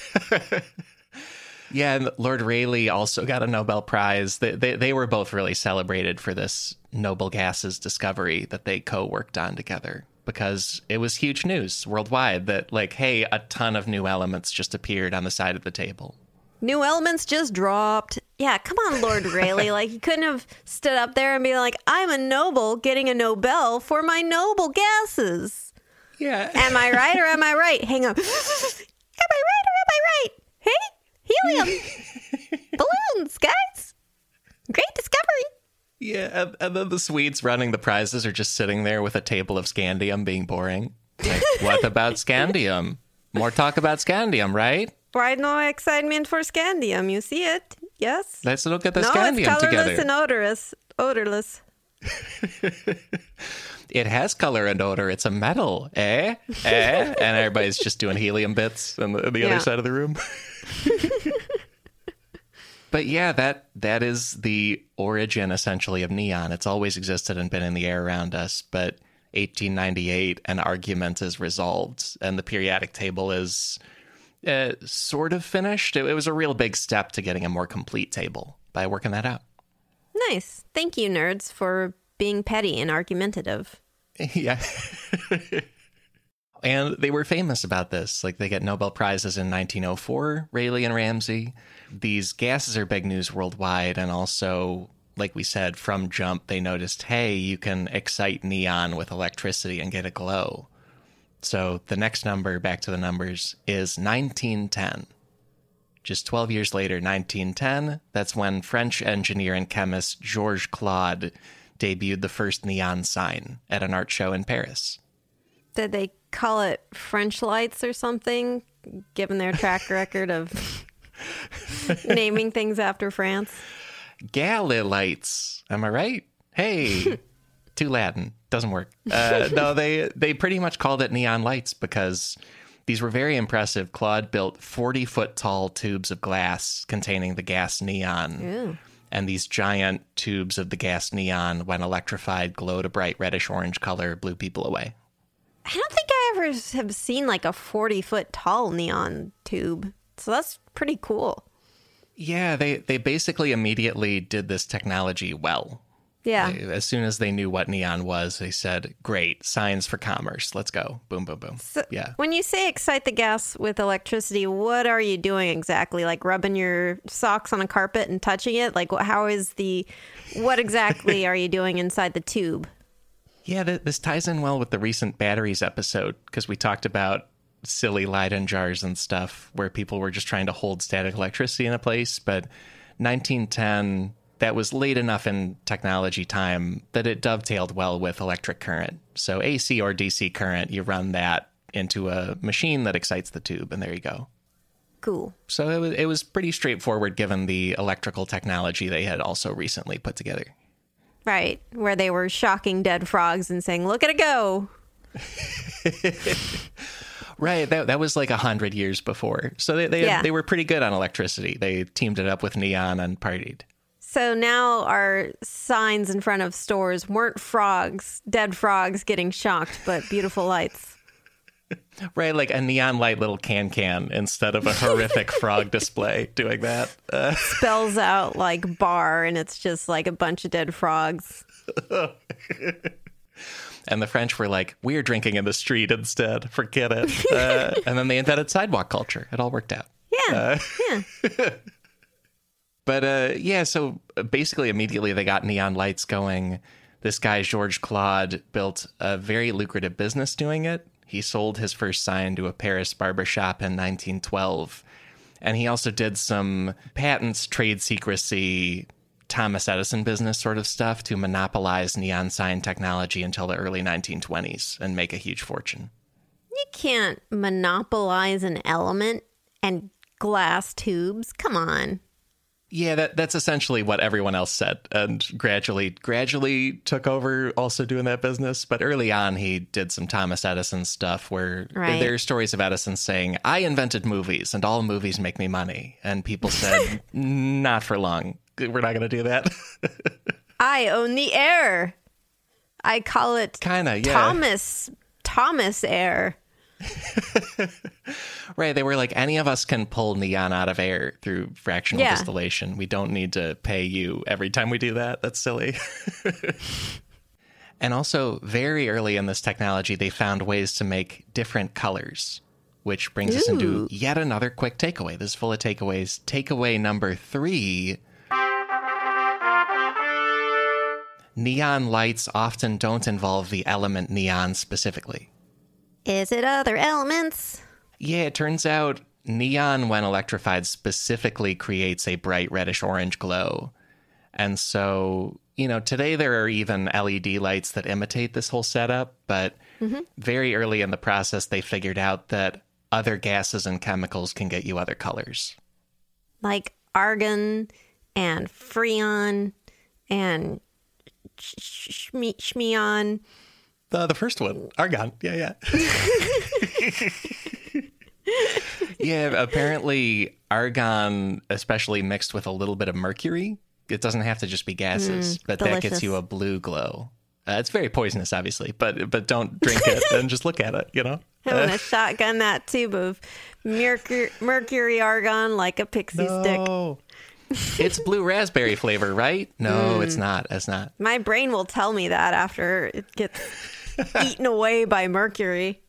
Yeah, and Lord Rayleigh also got a Nobel Prize. They, they they were both really celebrated for this noble gases discovery that they co-worked on together, because it was huge news worldwide that, like, hey, a ton of new elements just appeared on the side of the table. New elements just dropped. Yeah, come on, Lord Rayleigh. Like, you couldn't have stood up there and be like, I'm a noble getting a Nobel for my noble gases. Yeah. Am I right or am I right? Hang on. Am I right or am I right? Hey? Helium. Balloons, guys. Great discovery. Yeah, and, and then the Swedes running the prizes are just sitting there with a table of scandium being boring. Like, what about scandium? More talk about scandium, right? Why no excitement for scandium? You see it? Yes? Let's look at the no, scandium it's colorless together. and odorless. Odorless. It has color and odor. It's a metal, eh? Eh? And everybody's just doing helium bits on the, on the Yeah. other side of the room. But yeah, that that is the origin, essentially, of neon. It's always existed and been in the air around us, but eighteen ninety-eight, an argument is resolved, and the periodic table is uh, sort of finished. It, it was a real big step to getting a more complete table by working that out. Nice. Thank you, nerds, for being petty and argumentative. Yeah. And they were famous about this. Like, they get Nobel Prizes in nineteen oh four, Rayleigh and Ramsey. These gases are big news worldwide. And also, like we said, from jump, they noticed, hey, you can excite neon with electricity and get a glow. So the next number, back to the numbers, is nineteen ten. Just twelve years later, nineteen ten, that's when French engineer and chemist Georges Claude debuted the first neon sign at an art show in Paris. Did they call it French lights or something, given their track record of naming things after France? Galley lights. Am I right? Hey, too Latin. Doesn't work. Uh, no, they, they pretty much called it neon lights because these were very impressive. Claude built forty-foot tall tubes of glass containing the gas neon. Ew. And these giant tubes of the gas neon, when electrified, glowed a bright reddish-orange color, blew people away. I don't think I ever have seen like a forty-foot tall neon tube. So that's pretty cool. Yeah, they, they basically immediately did this technology well. Yeah. They- as soon as they knew what neon was, they said, great, science for commerce. Let's go. Boom, boom, boom. So Yeah. when you say excite the gas with electricity, what are you doing exactly? Like rubbing your socks on a carpet and touching it? Like wh- how is the, what exactly are you doing inside the tube? Yeah, th- this ties in well with the recent batteries episode, because we talked about silly Leyden jars and stuff where people were just trying to hold static electricity in a place. But nineteen ten, that was late enough in technology time that it dovetailed well with electric current. So A C or D C current, you run that into a machine that excites the tube, and there you go. Cool. So it was, it was pretty straightforward given the electrical technology they had also recently put together. Right. Where they were shocking dead frogs and saying, look at it go. Right, that that was like a hundred years before. So they they, Yeah. they were pretty good on electricity. They teamed it up with neon and partied. So now our signs in front of stores weren't frogs, dead frogs getting shocked, but beautiful lights. Right, like a neon light little can-can instead of a horrific frog display doing that. Uh, Spells out like bar, and it's just like a bunch of dead frogs. and the French were like, we're drinking in the street instead. Forget it. Uh, and then they invented sidewalk culture. It all worked out. Yeah. Uh, yeah. But uh, yeah, so basically immediately they got neon lights going. This guy, Georges Claude, built a very lucrative business doing it. He sold his first sign to a Paris barbershop in nineteen twelve. And he also did some patents, trade secrecy, Thomas Edison business sort of stuff to monopolize neon sign technology until the early nineteen twenties and make a huge fortune. You can't monopolize an element and glass tubes. Come on. Yeah, that that's essentially what everyone else said, and gradually, gradually took over also doing that business. But early on, he did some Thomas Edison stuff where Right. there are stories of Edison saying, I invented movies and all movies make me money. And people said, not for long. We're not going to do that. I own the air. I call it Kind of, yeah. Thomas, Thomas air. Right. They were like, any of us can pull neon out of air through fractional Yeah. distillation. We don't need to pay you every time we do that. That's silly. And also, very early in this technology, they found ways to make different colors, which brings us into Ooh. yet another quick takeaway. This is full of takeaways. Takeaway number three. Neon lights often don't involve the element neon specifically. Is it other elements? Yeah, it turns out neon, when electrified, specifically creates a bright reddish-orange glow. And so, you know, today there are even L E D lights that imitate this whole setup, but Mm-hmm. very early in the process, they figured out that other gases and chemicals can get you other colors. Like argon and freon and sh- sh- shme- shmeon. The, the first one, argon. Yeah, yeah. Yeah, apparently argon, especially mixed with a little bit of mercury, it doesn't have to just be gases, Mm, but that gets delicious. you a blue glow. Uh, it's very poisonous, obviously, but but don't drink it and just look at it, you know? I want to shotgun that tube of mercury, mercury argon like a pixie stick. No. It's blue raspberry flavor, right? No, Mm. it's not. It's not. My brain will tell me that after it gets eaten away by mercury.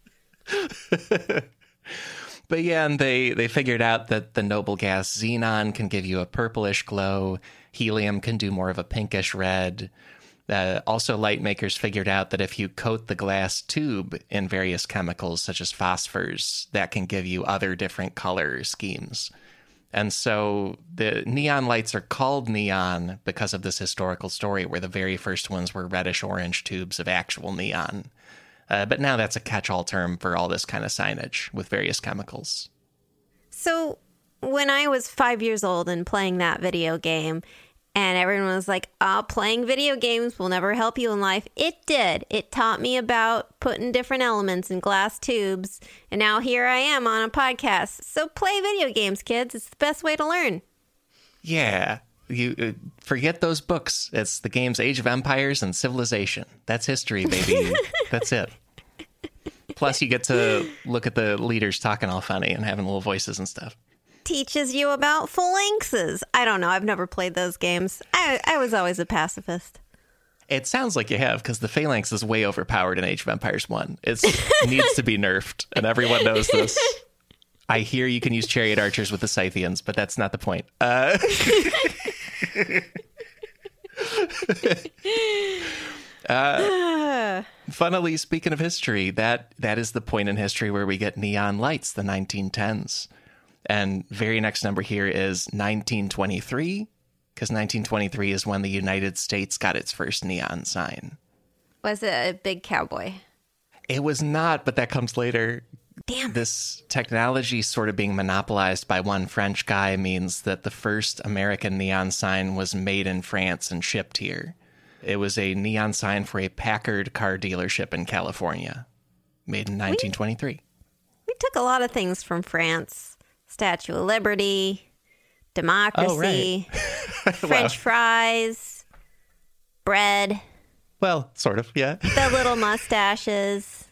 But yeah, and they, they figured out that the noble gas xenon can give you a purplish glow. Helium can do more of a pinkish red. Uh, also, light makers figured out that if you coat the glass tube in various chemicals, such as phosphors, that can give you other different color schemes. And so the neon lights are called neon because of this historical story where the very first ones were reddish-orange tubes of actual neon. Uh, but now that's a catch-all term for all this kind of signage with various chemicals. So when I was five years old and playing that video game, and everyone was like, oh, playing video games will never help you in life. It did. It taught me about putting different elements in glass tubes. And now here I am on a podcast. So play video games, kids. It's the best way to learn. Yeah, you uh, forget those books. It's the games Age of Empires and Civilization. That's history, baby. That's it. Plus, you get to look at the leaders talking all funny and having little voices and stuff. Teaches you about phalanxes. I don't know. I've never played those games. I, I was always a pacifist. It sounds like you have, because the phalanx is way overpowered in Age of Empires one. It needs to be nerfed, and everyone knows this. I hear you can use chariot archers with the Scythians, but that's not the point. Uh, uh, funnily, speaking of history, that that is the point in history where we get neon lights, the nineteen tens. And very next number here is nineteen twenty-three, because nineteen twenty-three is when the United States got its first neon sign. Was it a big cowboy? It was not, but that comes later. Damn. This technology sort of being monopolized by one French guy means that the first American neon sign was made in France and shipped here. It was a neon sign for a Packard car dealership in California, made in nineteen twenty-three. We took a lot of things from France. Statue of Liberty, democracy, French fries, bread, Well, sort of, yeah. the little mustaches.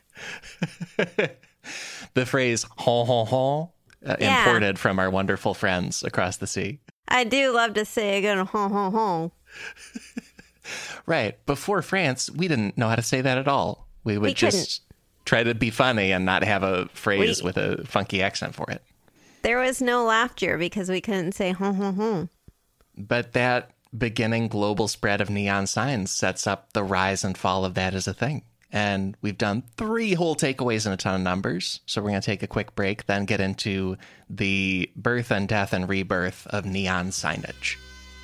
The phrase "hon hon hon" uh, Yeah. imported from our wonderful friends across the sea. I do love to say again, hon, hon, hon. Right. Before France, we didn't know how to say that at all. We would We just try to be funny and not have a phrase We- with a funky accent for it. There was no laughter because we couldn't say hon, hon, hon. But that beginning global spread of neon signs sets up the rise and fall of that as a thing. And we've done three whole takeaways and a ton of numbers. So we're going to take a quick break, then get into the birth and death and rebirth of neon signage.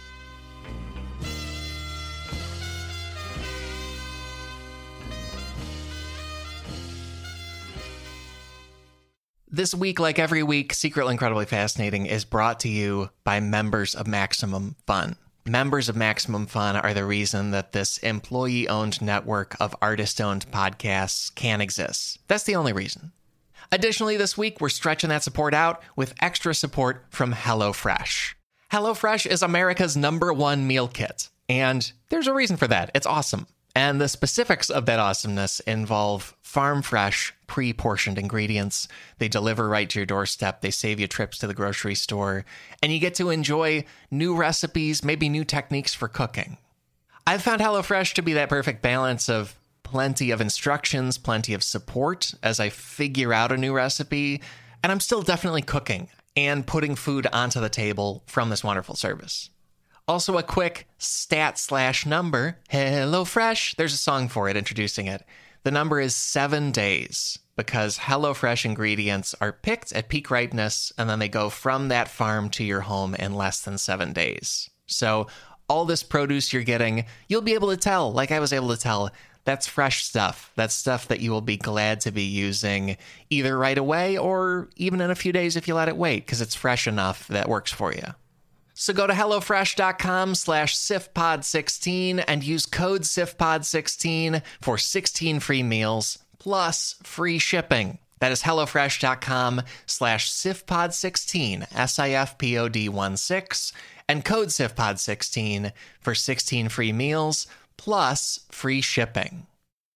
This week, like every week, Secretly Incredibly Fascinating is brought to you by members of Maximum Fun. Members of Maximum Fun are the reason that this employee-owned network of artist-owned podcasts can exist. That's the only reason. Additionally, this week, we're stretching that support out with extra support from HelloFresh. HelloFresh is America's number one meal kit, and there's a reason for that. It's awesome. And the specifics of that awesomeness involve farm-fresh, pre-portioned ingredients. They deliver right to your doorstep. They save you trips to the grocery store. And you get to enjoy new recipes, maybe new techniques for cooking. I've found HelloFresh to be that perfect balance of plenty of instructions, plenty of support as I figure out a new recipe. And I'm still definitely cooking and putting food onto the table from this wonderful service. Also, a quick stat slash number. HelloFresh. There's a song for it, introducing it. The number is seven days because HelloFresh ingredients are picked at peak ripeness and then they go from that farm to your home in less than seven days. So all this produce you're getting, you'll be able to tell, like I was able to tell, that's fresh stuff. That's stuff that you will be glad to be using either right away or even in a few days if you let it wait because it's fresh enough that works for you. So go to HelloFresh.com slash SIFPod16 and use code SIFPod sixteen for sixteen free meals plus free shipping. That is HelloFresh.com slash SIFPod16, S I F P O D one six, and code SIFPod sixteen for sixteen free meals plus free shipping.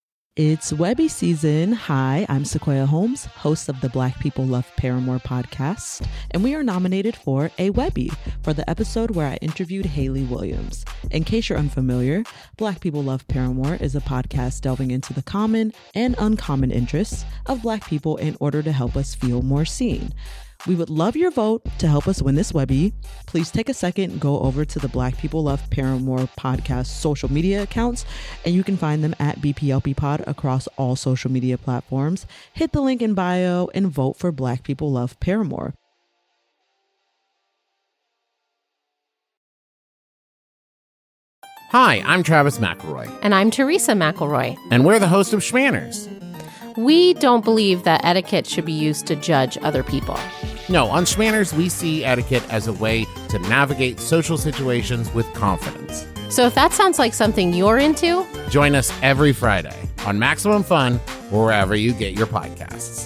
It's Webby season. Hi, I'm Sequoia Holmes, host of the Black People Love Paramore podcast, and we are nominated for a Webby for the episode where I interviewed Hayley Williams. In case you're unfamiliar, Black People Love Paramore is a podcast delving into the common and uncommon interests of Black people in order to help us feel more seen. We would love your vote to help us win this Webby. Please take a second and go over to the Black People Love Paramore podcast social media accounts, and you can find them at B P L P Pod across all social media platforms. Hit the link in bio and vote for Black People Love Paramore. Hi, I'm Travis McElroy. And I'm Teresa McElroy. And we're the host of Schmanners. We don't believe that etiquette should be used to judge other people. No, on Schmanners, we see etiquette as a way to navigate social situations with confidence. So if that sounds like something you're into, join us every Friday on Maximum Fun or wherever you get your podcasts.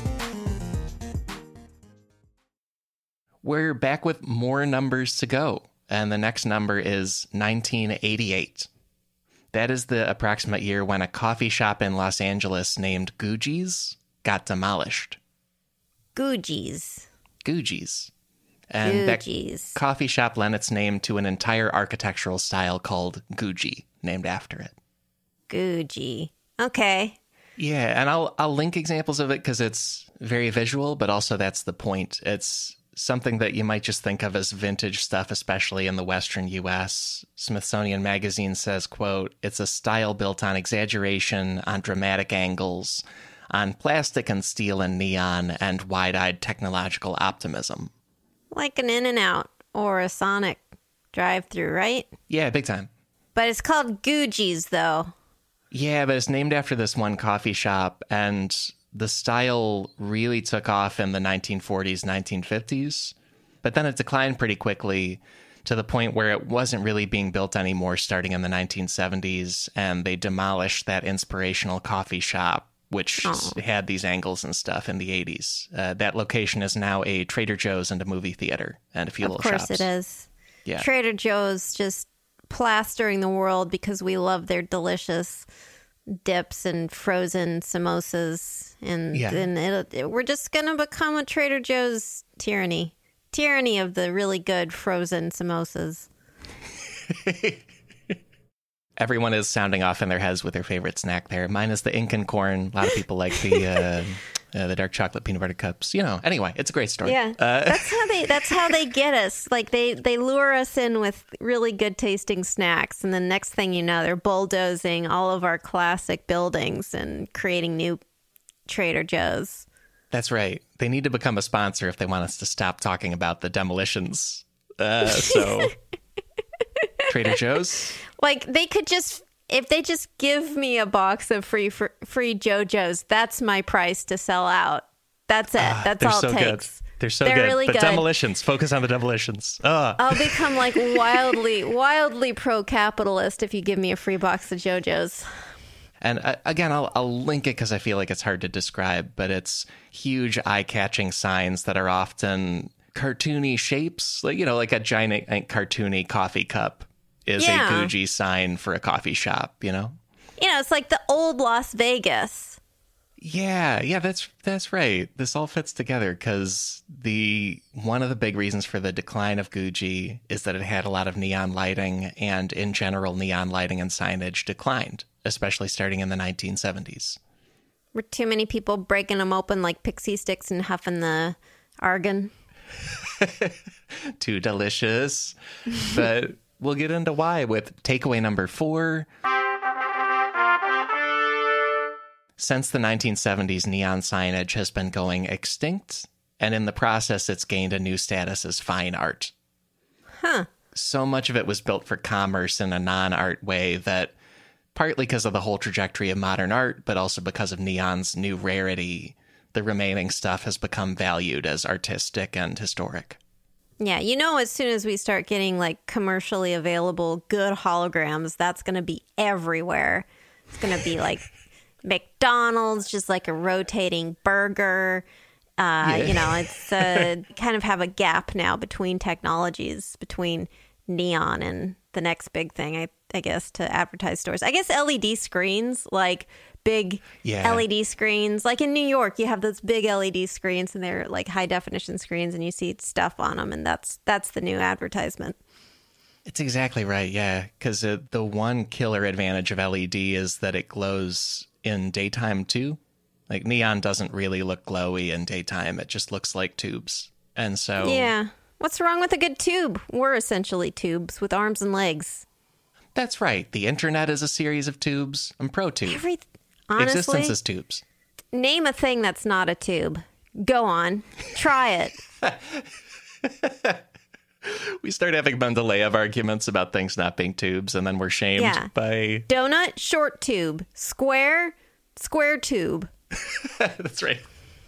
We're back with more numbers to go, and the next number is nineteen eighty-eight. That is the approximate year when a coffee shop in Los Angeles named Gucci's got demolished. Gucci's. Gucci's. And Gucci's. That coffee shop lent its name to an entire architectural style called Gucci, named after it. Gucci. Okay. Yeah, and I'll I'll link examples of it because it's very visual, but also that's the point. It's something that you might just think of as vintage stuff, especially in the Western U S. Smithsonian Magazine says, quote, "It's a style built on exaggeration, on dramatic angles, on plastic and steel and neon, and wide-eyed technological optimism." Like an In-N-Out or a Sonic drive-through, right? Yeah, big time. But it's called Gucci's, though. Yeah, but it's named after this one coffee shop, and the style really took off in the nineteen forties, nineteen fifties, but then it declined pretty quickly to the point where it wasn't really being built anymore starting in the nineteen seventies, and they demolished that inspirational coffee shop, which Oh. had these angles and stuff in the eighties. Uh, that location is now a Trader Joe's and a movie theater and a few Of little course shops. it is. Yeah. Trader Joe's just plastering the world because we love their delicious dips and frozen samosas, and Yeah. then it, it, we're just gonna become a Trader Joe's tyranny, tyranny of the really good frozen samosas. Everyone is sounding off in their heads with their favorite snack there. Mine is the Incan corn. A lot of people like the uh, Uh, the dark chocolate peanut butter cups. You know, anyway, it's a great story. Yeah, Uh, that's how they that's how they get us. Like they they lure us in with really good tasting snacks, and the next thing you know, they're bulldozing all of our classic buildings and creating new Trader Joe's. That's right. They need to become a sponsor if they want us to stop talking about the demolitions. Uh, so, Trader Joe's? Like, they could just, if they just give me a box of free fr- free JoJo's, that's my price to sell out. That's it. Ah, that's they're all so it takes. Good. They're so They're good. really but good. demolitions. Focus on the demolitions. Ah. I'll become like wildly, wildly pro-capitalist if you give me a free box of JoJo's. And uh, again, I'll, I'll link it because I feel like it's hard to describe, but it's huge eye-catching signs that are often cartoony shapes. Like, you know, like a giant uh, cartoony coffee cup is Yeah. a Gucci sign for a coffee shop, you know? You know, it's like the old Las Vegas. Yeah, yeah, that's that's right. This all fits together because the one of the big reasons for the decline of Gucci is that it had a lot of neon lighting, and in general, neon lighting and signage declined, especially starting in the nineteen seventies. Were too many people breaking them open like pixie sticks and huffing the argon? Too delicious. But we'll get into why with takeaway number four. Since the nineteen seventies, neon signage has been going extinct, and in the process, it's gained a new status as fine art. Huh. So much of it was built for commerce in a non-art way that, partly because of the whole trajectory of modern art, but also because of neon's new rarity, the remaining stuff has become valued as artistic and historic. Yeah, you know, as soon as we start getting like commercially available good holograms, that's going to be everywhere. It's going to be like McDonald's, just like a rotating burger. Uh, Yeah. You know, it's uh, kind of have a gap now between technologies, between neon and the next big thing, I, I guess, to advertise stores. I guess L E D screens, like big Yeah. L E D screens. Like in New York, you have those big L E D screens, and they're like high definition screens, and you see stuff on them, and that's that's the new advertisement. It's exactly right, yeah, because uh, the one killer advantage of L E D is that it glows in daytime too. Like neon doesn't really look glowy in daytime. It just looks like tubes. And so Yeah. What's wrong with a good tube? We're essentially tubes with arms and legs. that's right. The internet is a series of tubes. I'm pro tube. Every honestly, Existence is tubes. name a thing that's not a tube. Go on. Try it. We start having Mendeleev arguments about things not being tubes, and then we're shamed Yeah. by... Donut, short tube. Square, square tube. That's right.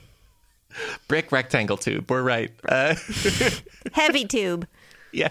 Brick, rectangle tube. We're right. Uh, Heavy tube. yeah.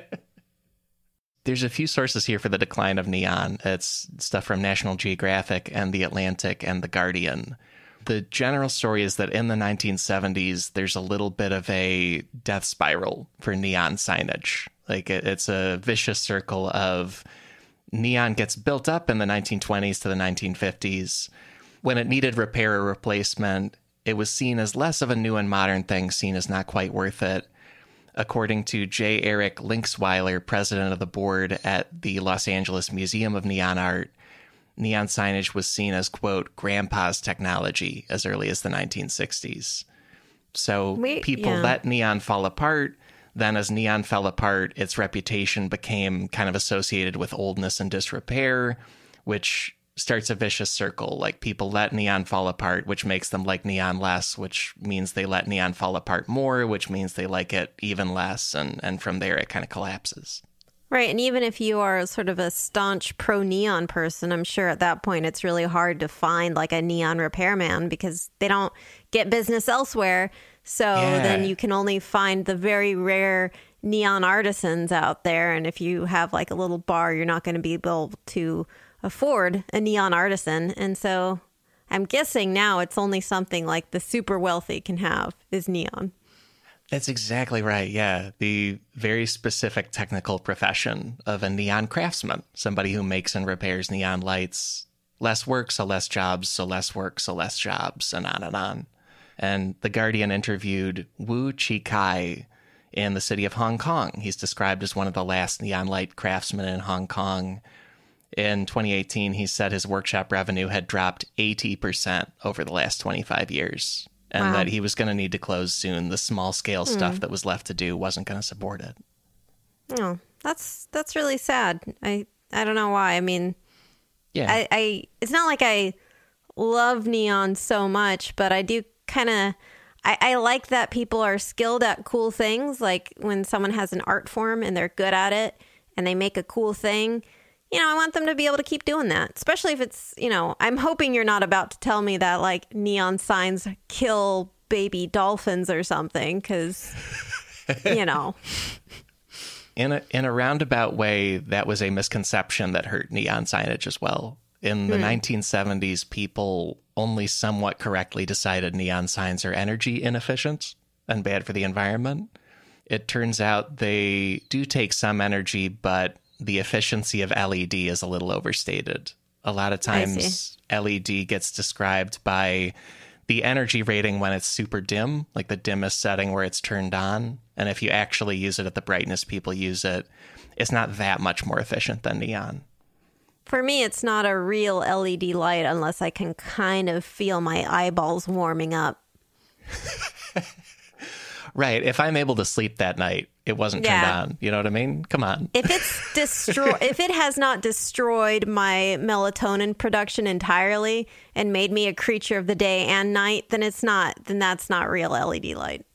There's a few sources here for the decline of neon. It's stuff from National Geographic and The Atlantic and The Guardian. The general story is that in the nineteen seventies, there's a little bit of a death spiral for neon signage. Like it, it's a vicious circle of neon gets built up in the nineteen twenties to the nineteen fifties. When it needed repair or replacement, it was seen as less of a new and modern thing, seen as not quite worth it. According to J. Eric Linksweiler, president of the board at the Los Angeles Museum of Neon Art, neon signage was seen as, quote, grandpa's technology as early as the nineteen sixties. So We- people yeah. let neon fall apart. Then as neon fell apart, its reputation became kind of associated with oldness and disrepair, which starts a vicious circle. Like people let neon fall apart, which makes them like neon less, which means they let neon fall apart more, which means they like it even less. And, and from there, it kind of collapses. Right. And even if you are sort of a staunch pro neon person, I'm sure at that point it's really hard to find like a neon repairman because they don't get business elsewhere. So Yeah. then you can only find the very rare neon artisans out there. And if you have like a little bar, you're not going to be able to afford a neon artisan. And so I'm guessing now it's only something like the super wealthy can have is neon. That's exactly right. Yeah. The very specific technical profession of a neon craftsman, somebody who makes and repairs neon lights. Less work, so less jobs, so less work, so less jobs, and on and on. And The Guardian interviewed Wu Chi-kai in the city of Hong Kong. He's described as one of the last neon light craftsmen in Hong Kong. In twenty eighteen, he said his workshop revenue had dropped eighty percent over the last twenty-five years, and Wow. that he was going to need to close soon. The small-scale Hmm. stuff that was left to do wasn't going to support it. Oh, that's that's really sad. I I don't know why. I mean, Yeah. I, I it's not like I love neon so much, but I do kind of I, I like that people are skilled at cool things. Like when someone has an art form and they're good at it and they make a cool thing, you know, I want them to be able to keep doing that, especially if it's, you know, I'm hoping you're not about to tell me that like neon signs kill baby dolphins or something, because, you know. In a, in a roundabout way, that was a misconception that hurt neon signage as well. In the nineteen seventies, people only somewhat correctly decided neon signs are energy inefficient and bad for the environment. It turns out they do take some energy, but the efficiency of L E D is a little overstated. A lot of times, L E D gets described by the energy rating when it's super dim, like the dimmest setting where it's turned on. And if you actually use it at the brightness people use it, it's not that much more efficient than neon. For me, it's not a real L E D light unless I can kind of feel my eyeballs warming up. Right. If I'm able to sleep that night, it wasn't Yeah. turned on. You know what I mean? Come on. If it's destroy, if it has not destroyed my melatonin production entirely and made me a creature of the day and night, then it's not. Then that's not real L E D light.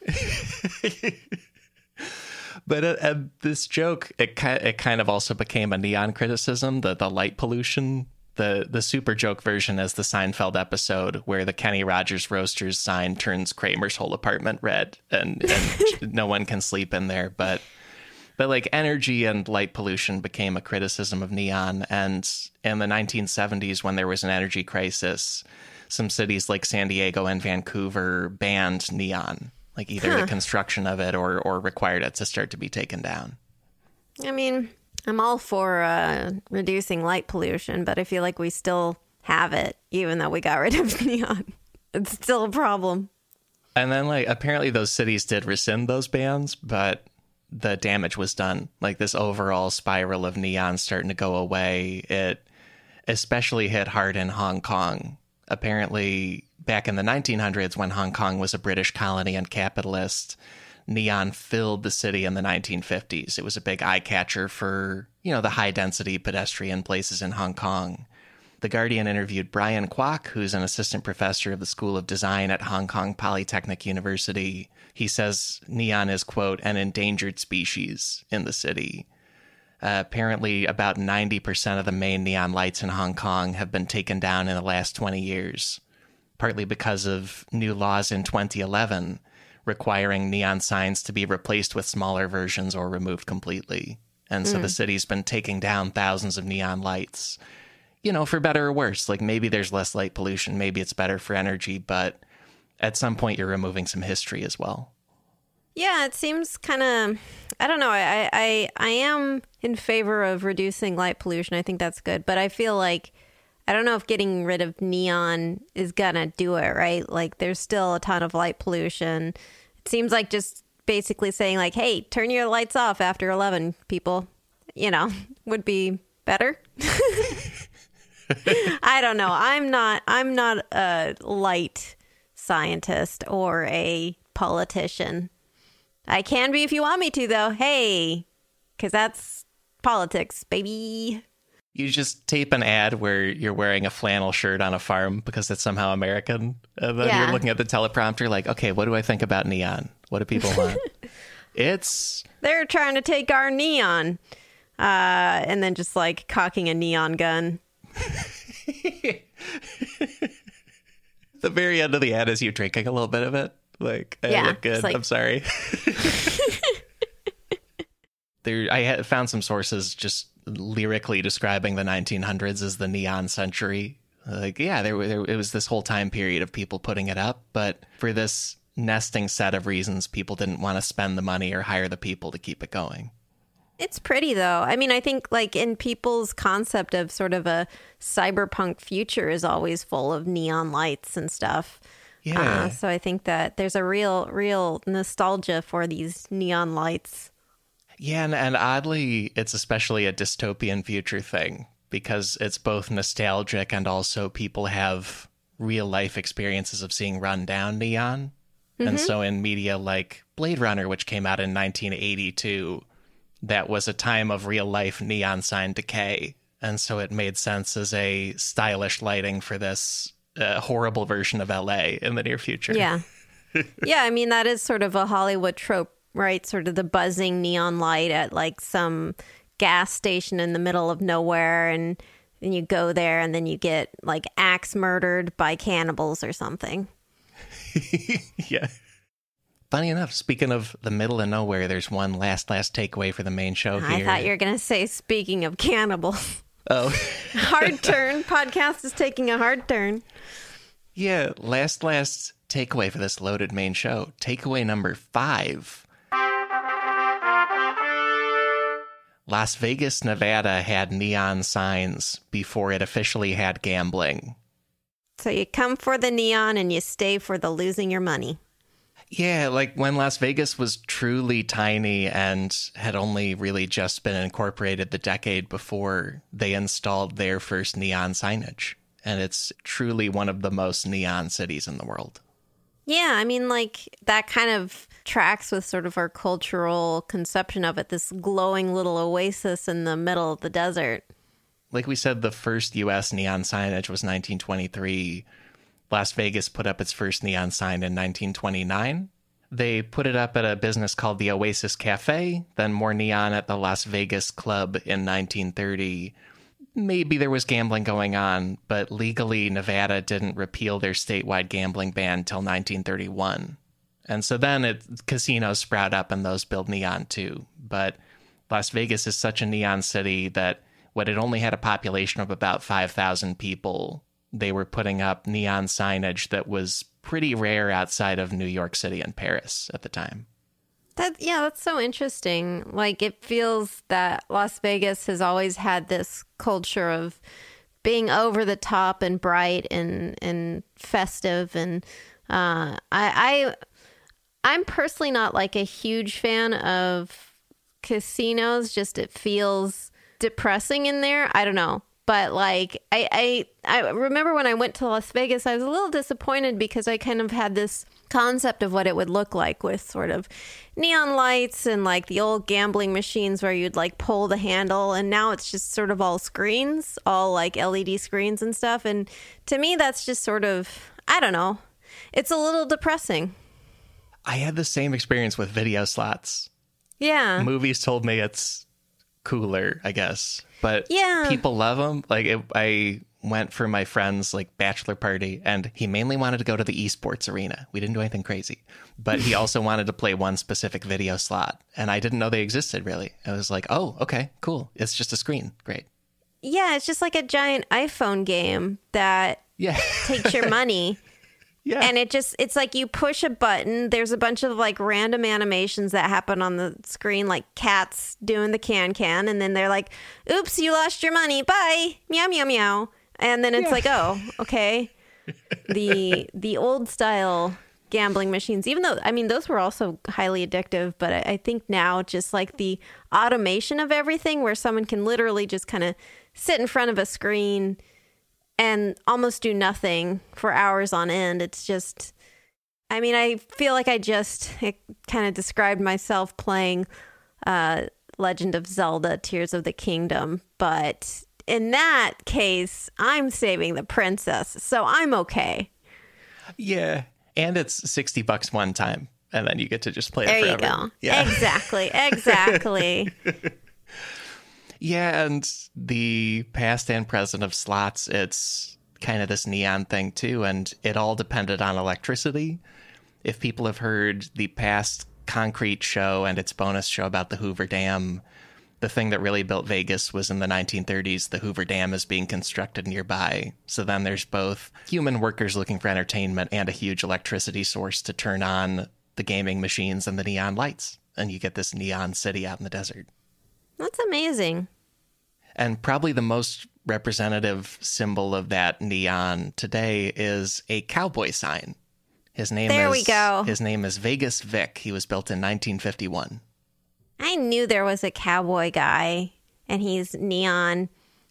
But uh, uh, this joke, it, ki- it kind of also became a neon criticism, the, the light pollution. The the super joke version is the Seinfeld episode where the Kenny Rogers Roasters sign turns Kramer's whole apartment red and, and no one can sleep in there. But but like energy and light pollution became a criticism of neon. And in the nineteen seventies, when there was an energy crisis, some cities like San Diego and Vancouver banned neon, like either Huh. the construction of it or or required it to start to be taken down. I mean, I'm all for uh, reducing light pollution, but I feel like we still have it, even though we got rid of neon. It's still a problem. And then, like, apparently those cities did rescind those bans, but the damage was done. Like, this overall spiral of neon starting to go away. It especially hit hard in Hong Kong. Apparently, back in the nineteen hundreds, when Hong Kong was a British colony and capitalist, neon filled the city in the nineteen fifties. It was a big eye catcher for, you know, the high density pedestrian places in Hong Kong. The Guardian interviewed Brian Kwok, who's an assistant professor of the School of Design at Hong Kong Polytechnic University. He says neon is, quote, an endangered species in the city. Uh, apparently, about ninety percent of the main neon lights in Hong Kong have been taken down in the last twenty years, partly because of new laws in twenty eleven requiring neon signs to be replaced with smaller versions or removed completely. And so the city's been taking down thousands of neon lights. You know, for better or worse, like maybe there's less light pollution, maybe it's better for energy, but at some point you're removing some history as well. Yeah, it seems kind of, I don't know. I, I I am in favor of reducing light pollution. I think that's good. But I feel like, I don't know if getting rid of neon is going to do it, right? Like there's still a ton of light pollution. It seems like just basically saying like, hey, turn your lights off after eleven, people, you know, would be better. I don't know. I'm not I'm not a light scientist or a politician. I can be if you want me to, though. Hey, because that's politics, baby. You just tape an ad where you're wearing a flannel shirt on a farm because it's somehow American. And then Yeah. you're looking at the teleprompter like, okay, what do I think about neon? What do people want? It's... They're trying to take our neon. Uh, and then just like cocking a neon gun. The very end of the ad is you drinking a little bit of it. Like, I Yeah, look good. it's like- I'm sorry. There, I had found some sources just lyrically describing the nineteen hundreds as the neon century. Like, yeah, there, were- there it was this whole time period of people putting it up, but for this nesting set of reasons, people didn't want to spend the money or hire the people to keep it going. It's pretty, though. I mean, I think like in people's concept of sort of a cyberpunk future is always full of neon lights and stuff. Yeah. Uh, so I think that there's a real, real nostalgia for these neon lights. Yeah, and, and oddly, it's especially a dystopian future thing because it's both nostalgic and also people have real life experiences of seeing run down neon. Mm-hmm. And so in media like Blade Runner, which came out in nineteen eighty-two, that was a time of real life neon sign decay. And so it made sense as a stylish lighting for this uh, horrible version of L A in the near future. Yeah. Yeah, I mean, that is sort of a Hollywood trope, right? Sort of the buzzing neon light at like some gas station in the middle of nowhere. And then you go there and then you get like axe murdered by cannibals or something. Yeah. Funny enough, speaking of the middle of nowhere, there's one last, last takeaway for the main show here. I thought you were going to say, speaking of cannibals. Oh. Hard turn. Podcast is taking a hard turn. Yeah, last, last takeaway for this loaded main show. Takeaway number five. Las Vegas, Nevada had neon signs before it officially had gambling. So you come for the neon and you stay for the losing your money. Yeah, like when Las Vegas was truly tiny and had only really just been incorporated the decade before, they installed their first neon signage. And it's truly one of the most neon cities in the world. Yeah, I mean, like, that kind of tracks with sort of our cultural conception of it, this glowing little oasis in the middle of the desert. Like we said, the first U S neon signage was nineteen twenty-three. Las Vegas put up its first neon sign in nineteen twenty-nine. They put it up at a business called the Oasis Cafe, then more neon at the Las Vegas Club in nineteen thirty. Maybe there was gambling going on, but legally Nevada didn't repeal their statewide gambling ban till nineteen thirty-one. And so then it, casinos sprout up and those build neon too. But Las Vegas is such a neon city that when it only had a population of about five thousand people, they were putting up neon signage that was pretty rare outside of New York City and Paris at the time. That yeah, that's so interesting. Like, it feels that Las Vegas has always had this culture of being over the top and bright and and festive. And uh, I, I I'm personally not like a huge fan of casinos. Just it feels depressing in there. I don't know. But like, I, I I remember when I went to Las Vegas, I was a little disappointed because I kind of had this concept of what it would look like with sort of neon lights and like the old gambling machines where you'd like pull the handle. And now it's just sort of all screens, all like L E D screens and stuff. And to me, that's just sort of, I don't know, it's a little depressing. I had the same experience with video slots. Yeah. Movies told me it's cooler, I guess. But yeah, people love them. Like, it, I went for my friend's like bachelor party, and he mainly wanted to go to the esports arena. We didn't do anything crazy, but he also wanted to play one specific video slot, and I didn't know they existed really. I was like, oh, okay, cool. It's just a screen. Great. Yeah, it's just like a giant iPhone game that yeah. takes your money. Yeah. And it just, it's like you push a button. There's a bunch of like random animations that happen on the screen, like cats doing the can-can. And then they're like, oops, you lost your money. Bye. Meow, meow, meow. And then it's yeah. like, oh, okay. The the old style gambling machines, even though, I mean, those were also highly addictive. But I, I think now just like the automation of everything where someone can literally just kind of sit in front of a screen and almost do nothing for hours on end. It's just, I mean, I feel like I just kind of described myself playing uh, Legend of Zelda Tears of the Kingdom. But in that case, I'm saving the princess, so I'm okay. Yeah. And it's sixty bucks one time, and then you get to just play there it forever. There you go. Yeah. Exactly. Exactly. Yeah, and the past and present of slots, it's kind of this neon thing too, and it all depended on electricity. If people have heard the past Concrete show and its bonus show about the Hoover Dam, the thing that really built Vegas was in the nineteen thirties, the Hoover Dam is being constructed nearby. So then there's both human workers looking for entertainment and a huge electricity source to turn on the gaming machines and the neon lights, and you get this neon city out in the desert. That's amazing. And probably the most representative symbol of that neon today is a cowboy sign. His name there is, we go. His name is Vegas Vic. He was built in nineteen fifty-one. I knew there was a cowboy guy, and he's neon.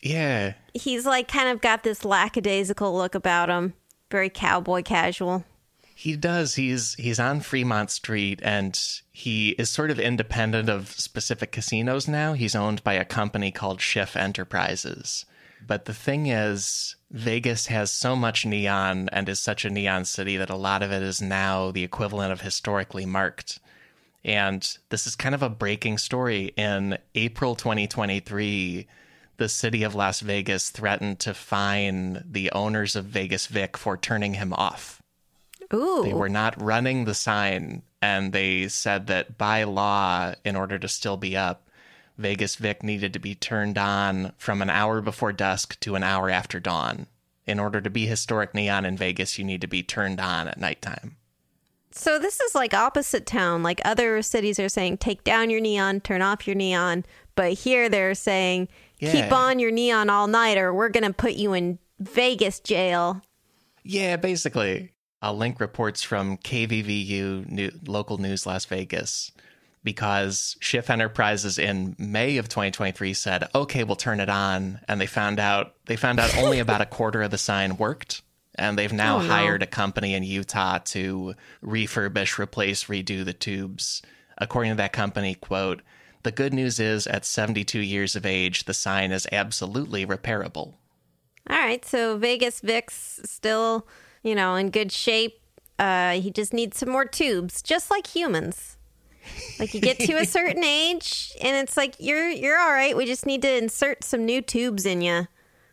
Yeah. He's like kind of got this lackadaisical look about him. Very cowboy casual. He does. He's he's on Fremont Street, and he is sort of independent of specific casinos now. He's owned by a company called Schiff Enterprises. But the thing is, Vegas has so much neon and is such a neon city that a lot of it is now the equivalent of historically marked. And this is kind of a breaking story. In April twenty twenty-three, the city of Las Vegas threatened to fine the owners of Vegas Vic for turning him off. Ooh. They were not running the sign, and they said that by law, in order to still be up, Vegas Vic needed to be turned on from an hour before dusk to an hour after dawn. In order to be historic neon in Vegas, you need to be turned on at nighttime. So this is like opposite town. Like other cities are saying, take down your neon, turn off your neon. But here they're saying, Yeah. keep on your neon all night or we're going to put you in Vegas jail. Yeah, basically. I'll link reports from K V V U, new, local news Las Vegas, because Schiff Enterprises in May of twenty twenty-three said, okay, we'll turn it on. And they found out they found out only about a quarter of the sign worked. And they've now Oh, no. hired a company in Utah to refurbish, replace, redo the tubes. According to that company, quote, the good news is at seventy-two years of age, the sign is absolutely repairable. All right. So Vegas Vic's still, you know, in good shape. Uh, he just needs some more tubes, just like humans. Like you get to a certain age and it's like, you're, you're all right. We just need to insert some new tubes in you.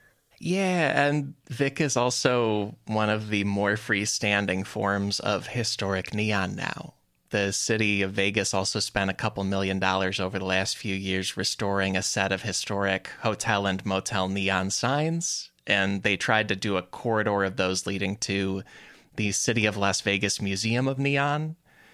Yeah, and Vic is also one of the more freestanding forms of historic neon now. The city of Vegas also spent a couple million dollars over the last few years restoring a set of historic hotel and motel neon signs, and they tried to do a corridor of those leading to the City of Las Vegas Museum of Neon.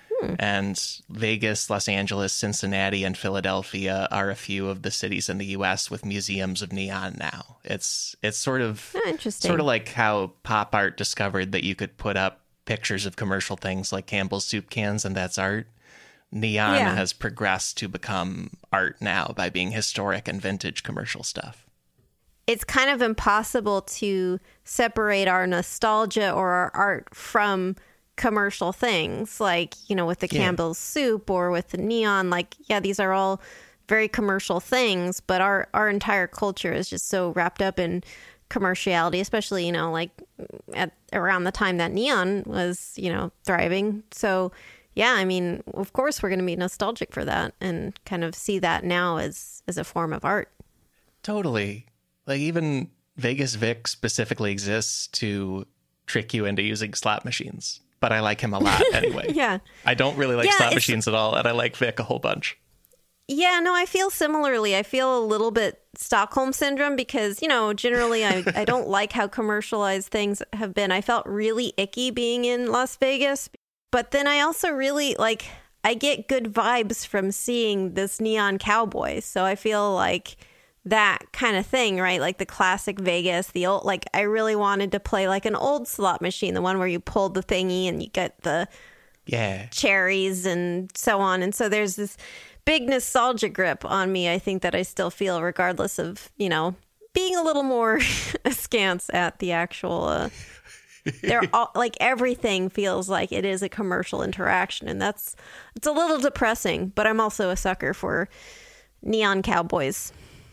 And Vegas, Los Angeles, Cincinnati, and Philadelphia are a few of the cities in the U S with museums of neon now. It's it's sort of Oh, interesting. sort of like how pop art discovered that you could put up pictures of commercial things like Campbell's soup cans, and that's art. Neon Yeah. has progressed to become art now by being historic and vintage commercial stuff. It's kind of impossible to separate our nostalgia or our art from commercial things, like, you know, with the Yeah. Campbell's soup or with the neon. Like, yeah, these are all very commercial things, but our our entire culture is just so wrapped up in commerciality, especially, you know, like at around the time that neon was, you know, thriving. So yeah, I mean, of course we're going to be nostalgic for that and kind of see that now as as a form of art. Totally. Like even Vegas Vic specifically exists to trick you into using slot machines. But I like him a lot anyway. Yeah. I don't really like Yeah, slot it's- machines at all, and I like Vic a whole bunch. Yeah, no, I feel similarly. I feel a little bit Stockholm syndrome because, you know, generally I, I don't like how commercialized things have been. I felt really icky being in Las Vegas. But then I also really, like, I get good vibes from seeing this neon cowboy. So I feel like that kind of thing, right? Like the classic Vegas, the old, like I really wanted to play like an old slot machine, the one where you pulled the thingy and you get the Yeah. cherries and so on. And so there's this big nostalgia grip on me, I think, that I still feel regardless of, you know, being a little more askance at the actual, uh, they're all like everything feels like it is a commercial interaction. And that's, it's a little depressing, but I'm also a sucker for neon cowboys.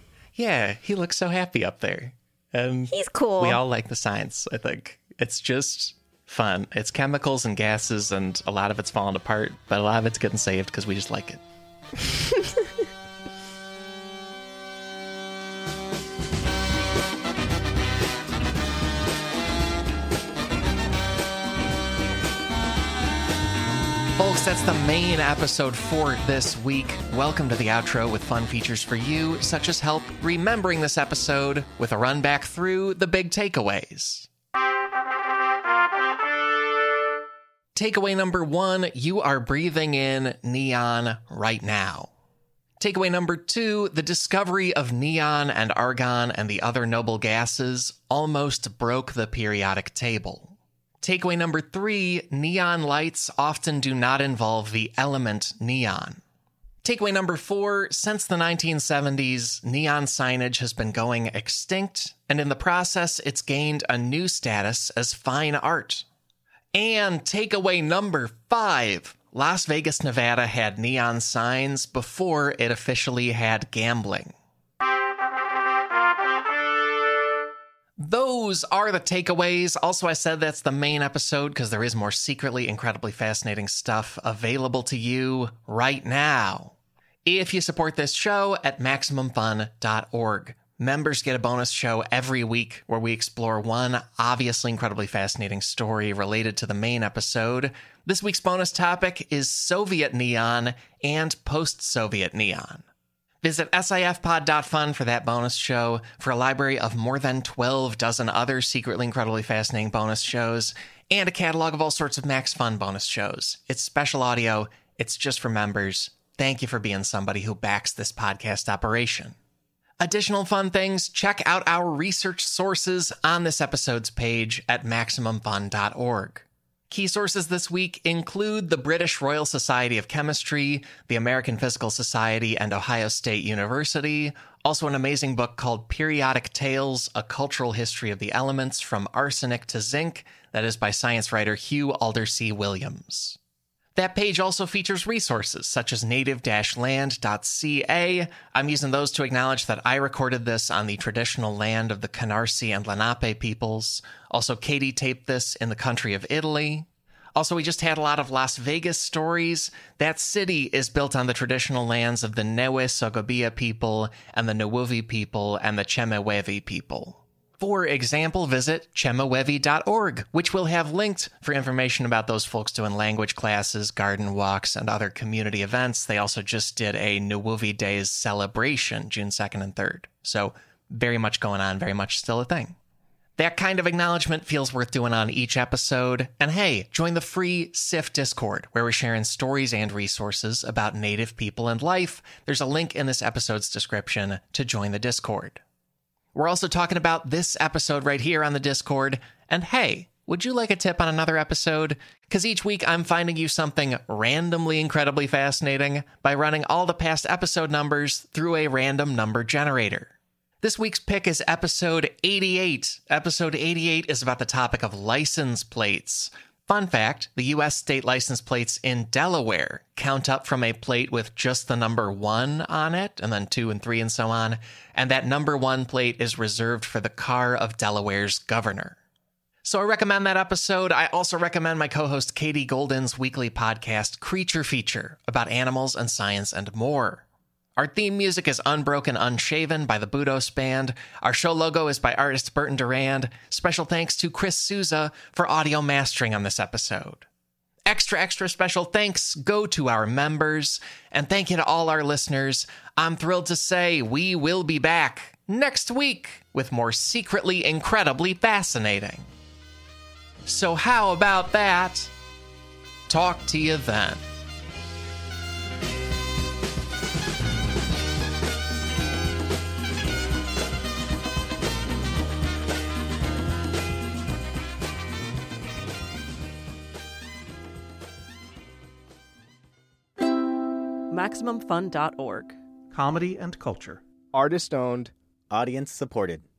Yeah, he looks so happy up there. And He's cool. we all like the science, I think. It's just fun. It's chemicals and gases, and a lot of it's falling apart, but a lot of it's getting saved because we just like it. Folks, that's the main episode for this week. Welcome to the outro with fun features for you, such as help remembering this episode with a run back through the big takeaways. Takeaway number one, you are breathing in neon right now. Takeaway number two, the discovery of neon and argon and the other noble gases almost broke the periodic table. Takeaway number three, neon lights often do not involve the element neon. Takeaway number four, since the nineteen seventies, neon signage has been going extinct, and in the process, it's gained a new status as fine art. And takeaway number five, Las Vegas, Nevada had neon signs before it officially had gambling. Those are the takeaways. Also, I said that's the main episode because there is more secretly incredibly fascinating stuff available to you right now. If you support this show at Maximum Fun dot org, members get a bonus show every week where we explore one obviously incredibly fascinating story related to the main episode. This week's bonus topic is Soviet neon and post-Soviet neon. Visit S I F pod dot fun for that bonus show, for a library of more than twelve dozen other secretly incredibly fascinating bonus shows, and a catalog of all sorts of Max Fun bonus shows. It's special audio. It's just for members. Thank you for being somebody who backs this podcast operation. Additional fun things, check out our research sources on this episode's page at Maximum Fun dot org. Key sources this week include the British Royal Society of Chemistry, the American Physical Society, and Ohio State University. Also an amazing book called Periodic Tales, A Cultural History of the Elements from Arsenic to Zinc, that is by science writer Hugh Aldersea Williams. That page also features resources such as native dash land dot c a. I'm using those to acknowledge that I recorded this on the traditional land of the Canarsie and Lenape peoples. Also, Katie taped this in the country of Italy. Also, we just had a lot of Las Vegas stories. That city is built on the traditional lands of the Newe Sogobia people and the Nuwuvi people and the Chemehuevi people. For example, visit chemehuevi dot org, which will have linked for information about those folks doing language classes, garden walks, and other community events. They also just did a Nuwuvi Days celebration, June second and third. So very much going on, very much still a thing. That kind of acknowledgement feels worth doing on each episode. And hey, join the free S I F Discord, where we're sharing stories and resources about Native people and life. There's a link in this episode's description to join the Discord. We're also talking about this episode right here on the Discord. And hey, would you like a tip on another episode? Because each week I'm finding you something randomly incredibly fascinating by running all the past episode numbers through a random number generator. This week's pick is episode eighty-eight. Episode eighty-eight is about the topic of license plates. Fun fact, the U S state license plates in Delaware count up from a plate with just the number one on it, and then two and three and so on, and that number one plate is reserved for the car of Delaware's governor. So I recommend that episode. I also recommend my co-host Katie Golden's weekly podcast, Creature Feature, about animals and science and more. Our theme music is Unbroken Unshaven by the Budos Band. Our show logo is by artist Burton Durand. Special thanks to Chris Souza for audio mastering on this episode. Extra, extra special thanks go to our members, and thank you to all our listeners. I'm thrilled to say we will be back next week with more secretly incredibly fascinating. So how about that? Talk to you then. Maximum Fun dot org. Comedy and culture. Artist owned. Audience supported.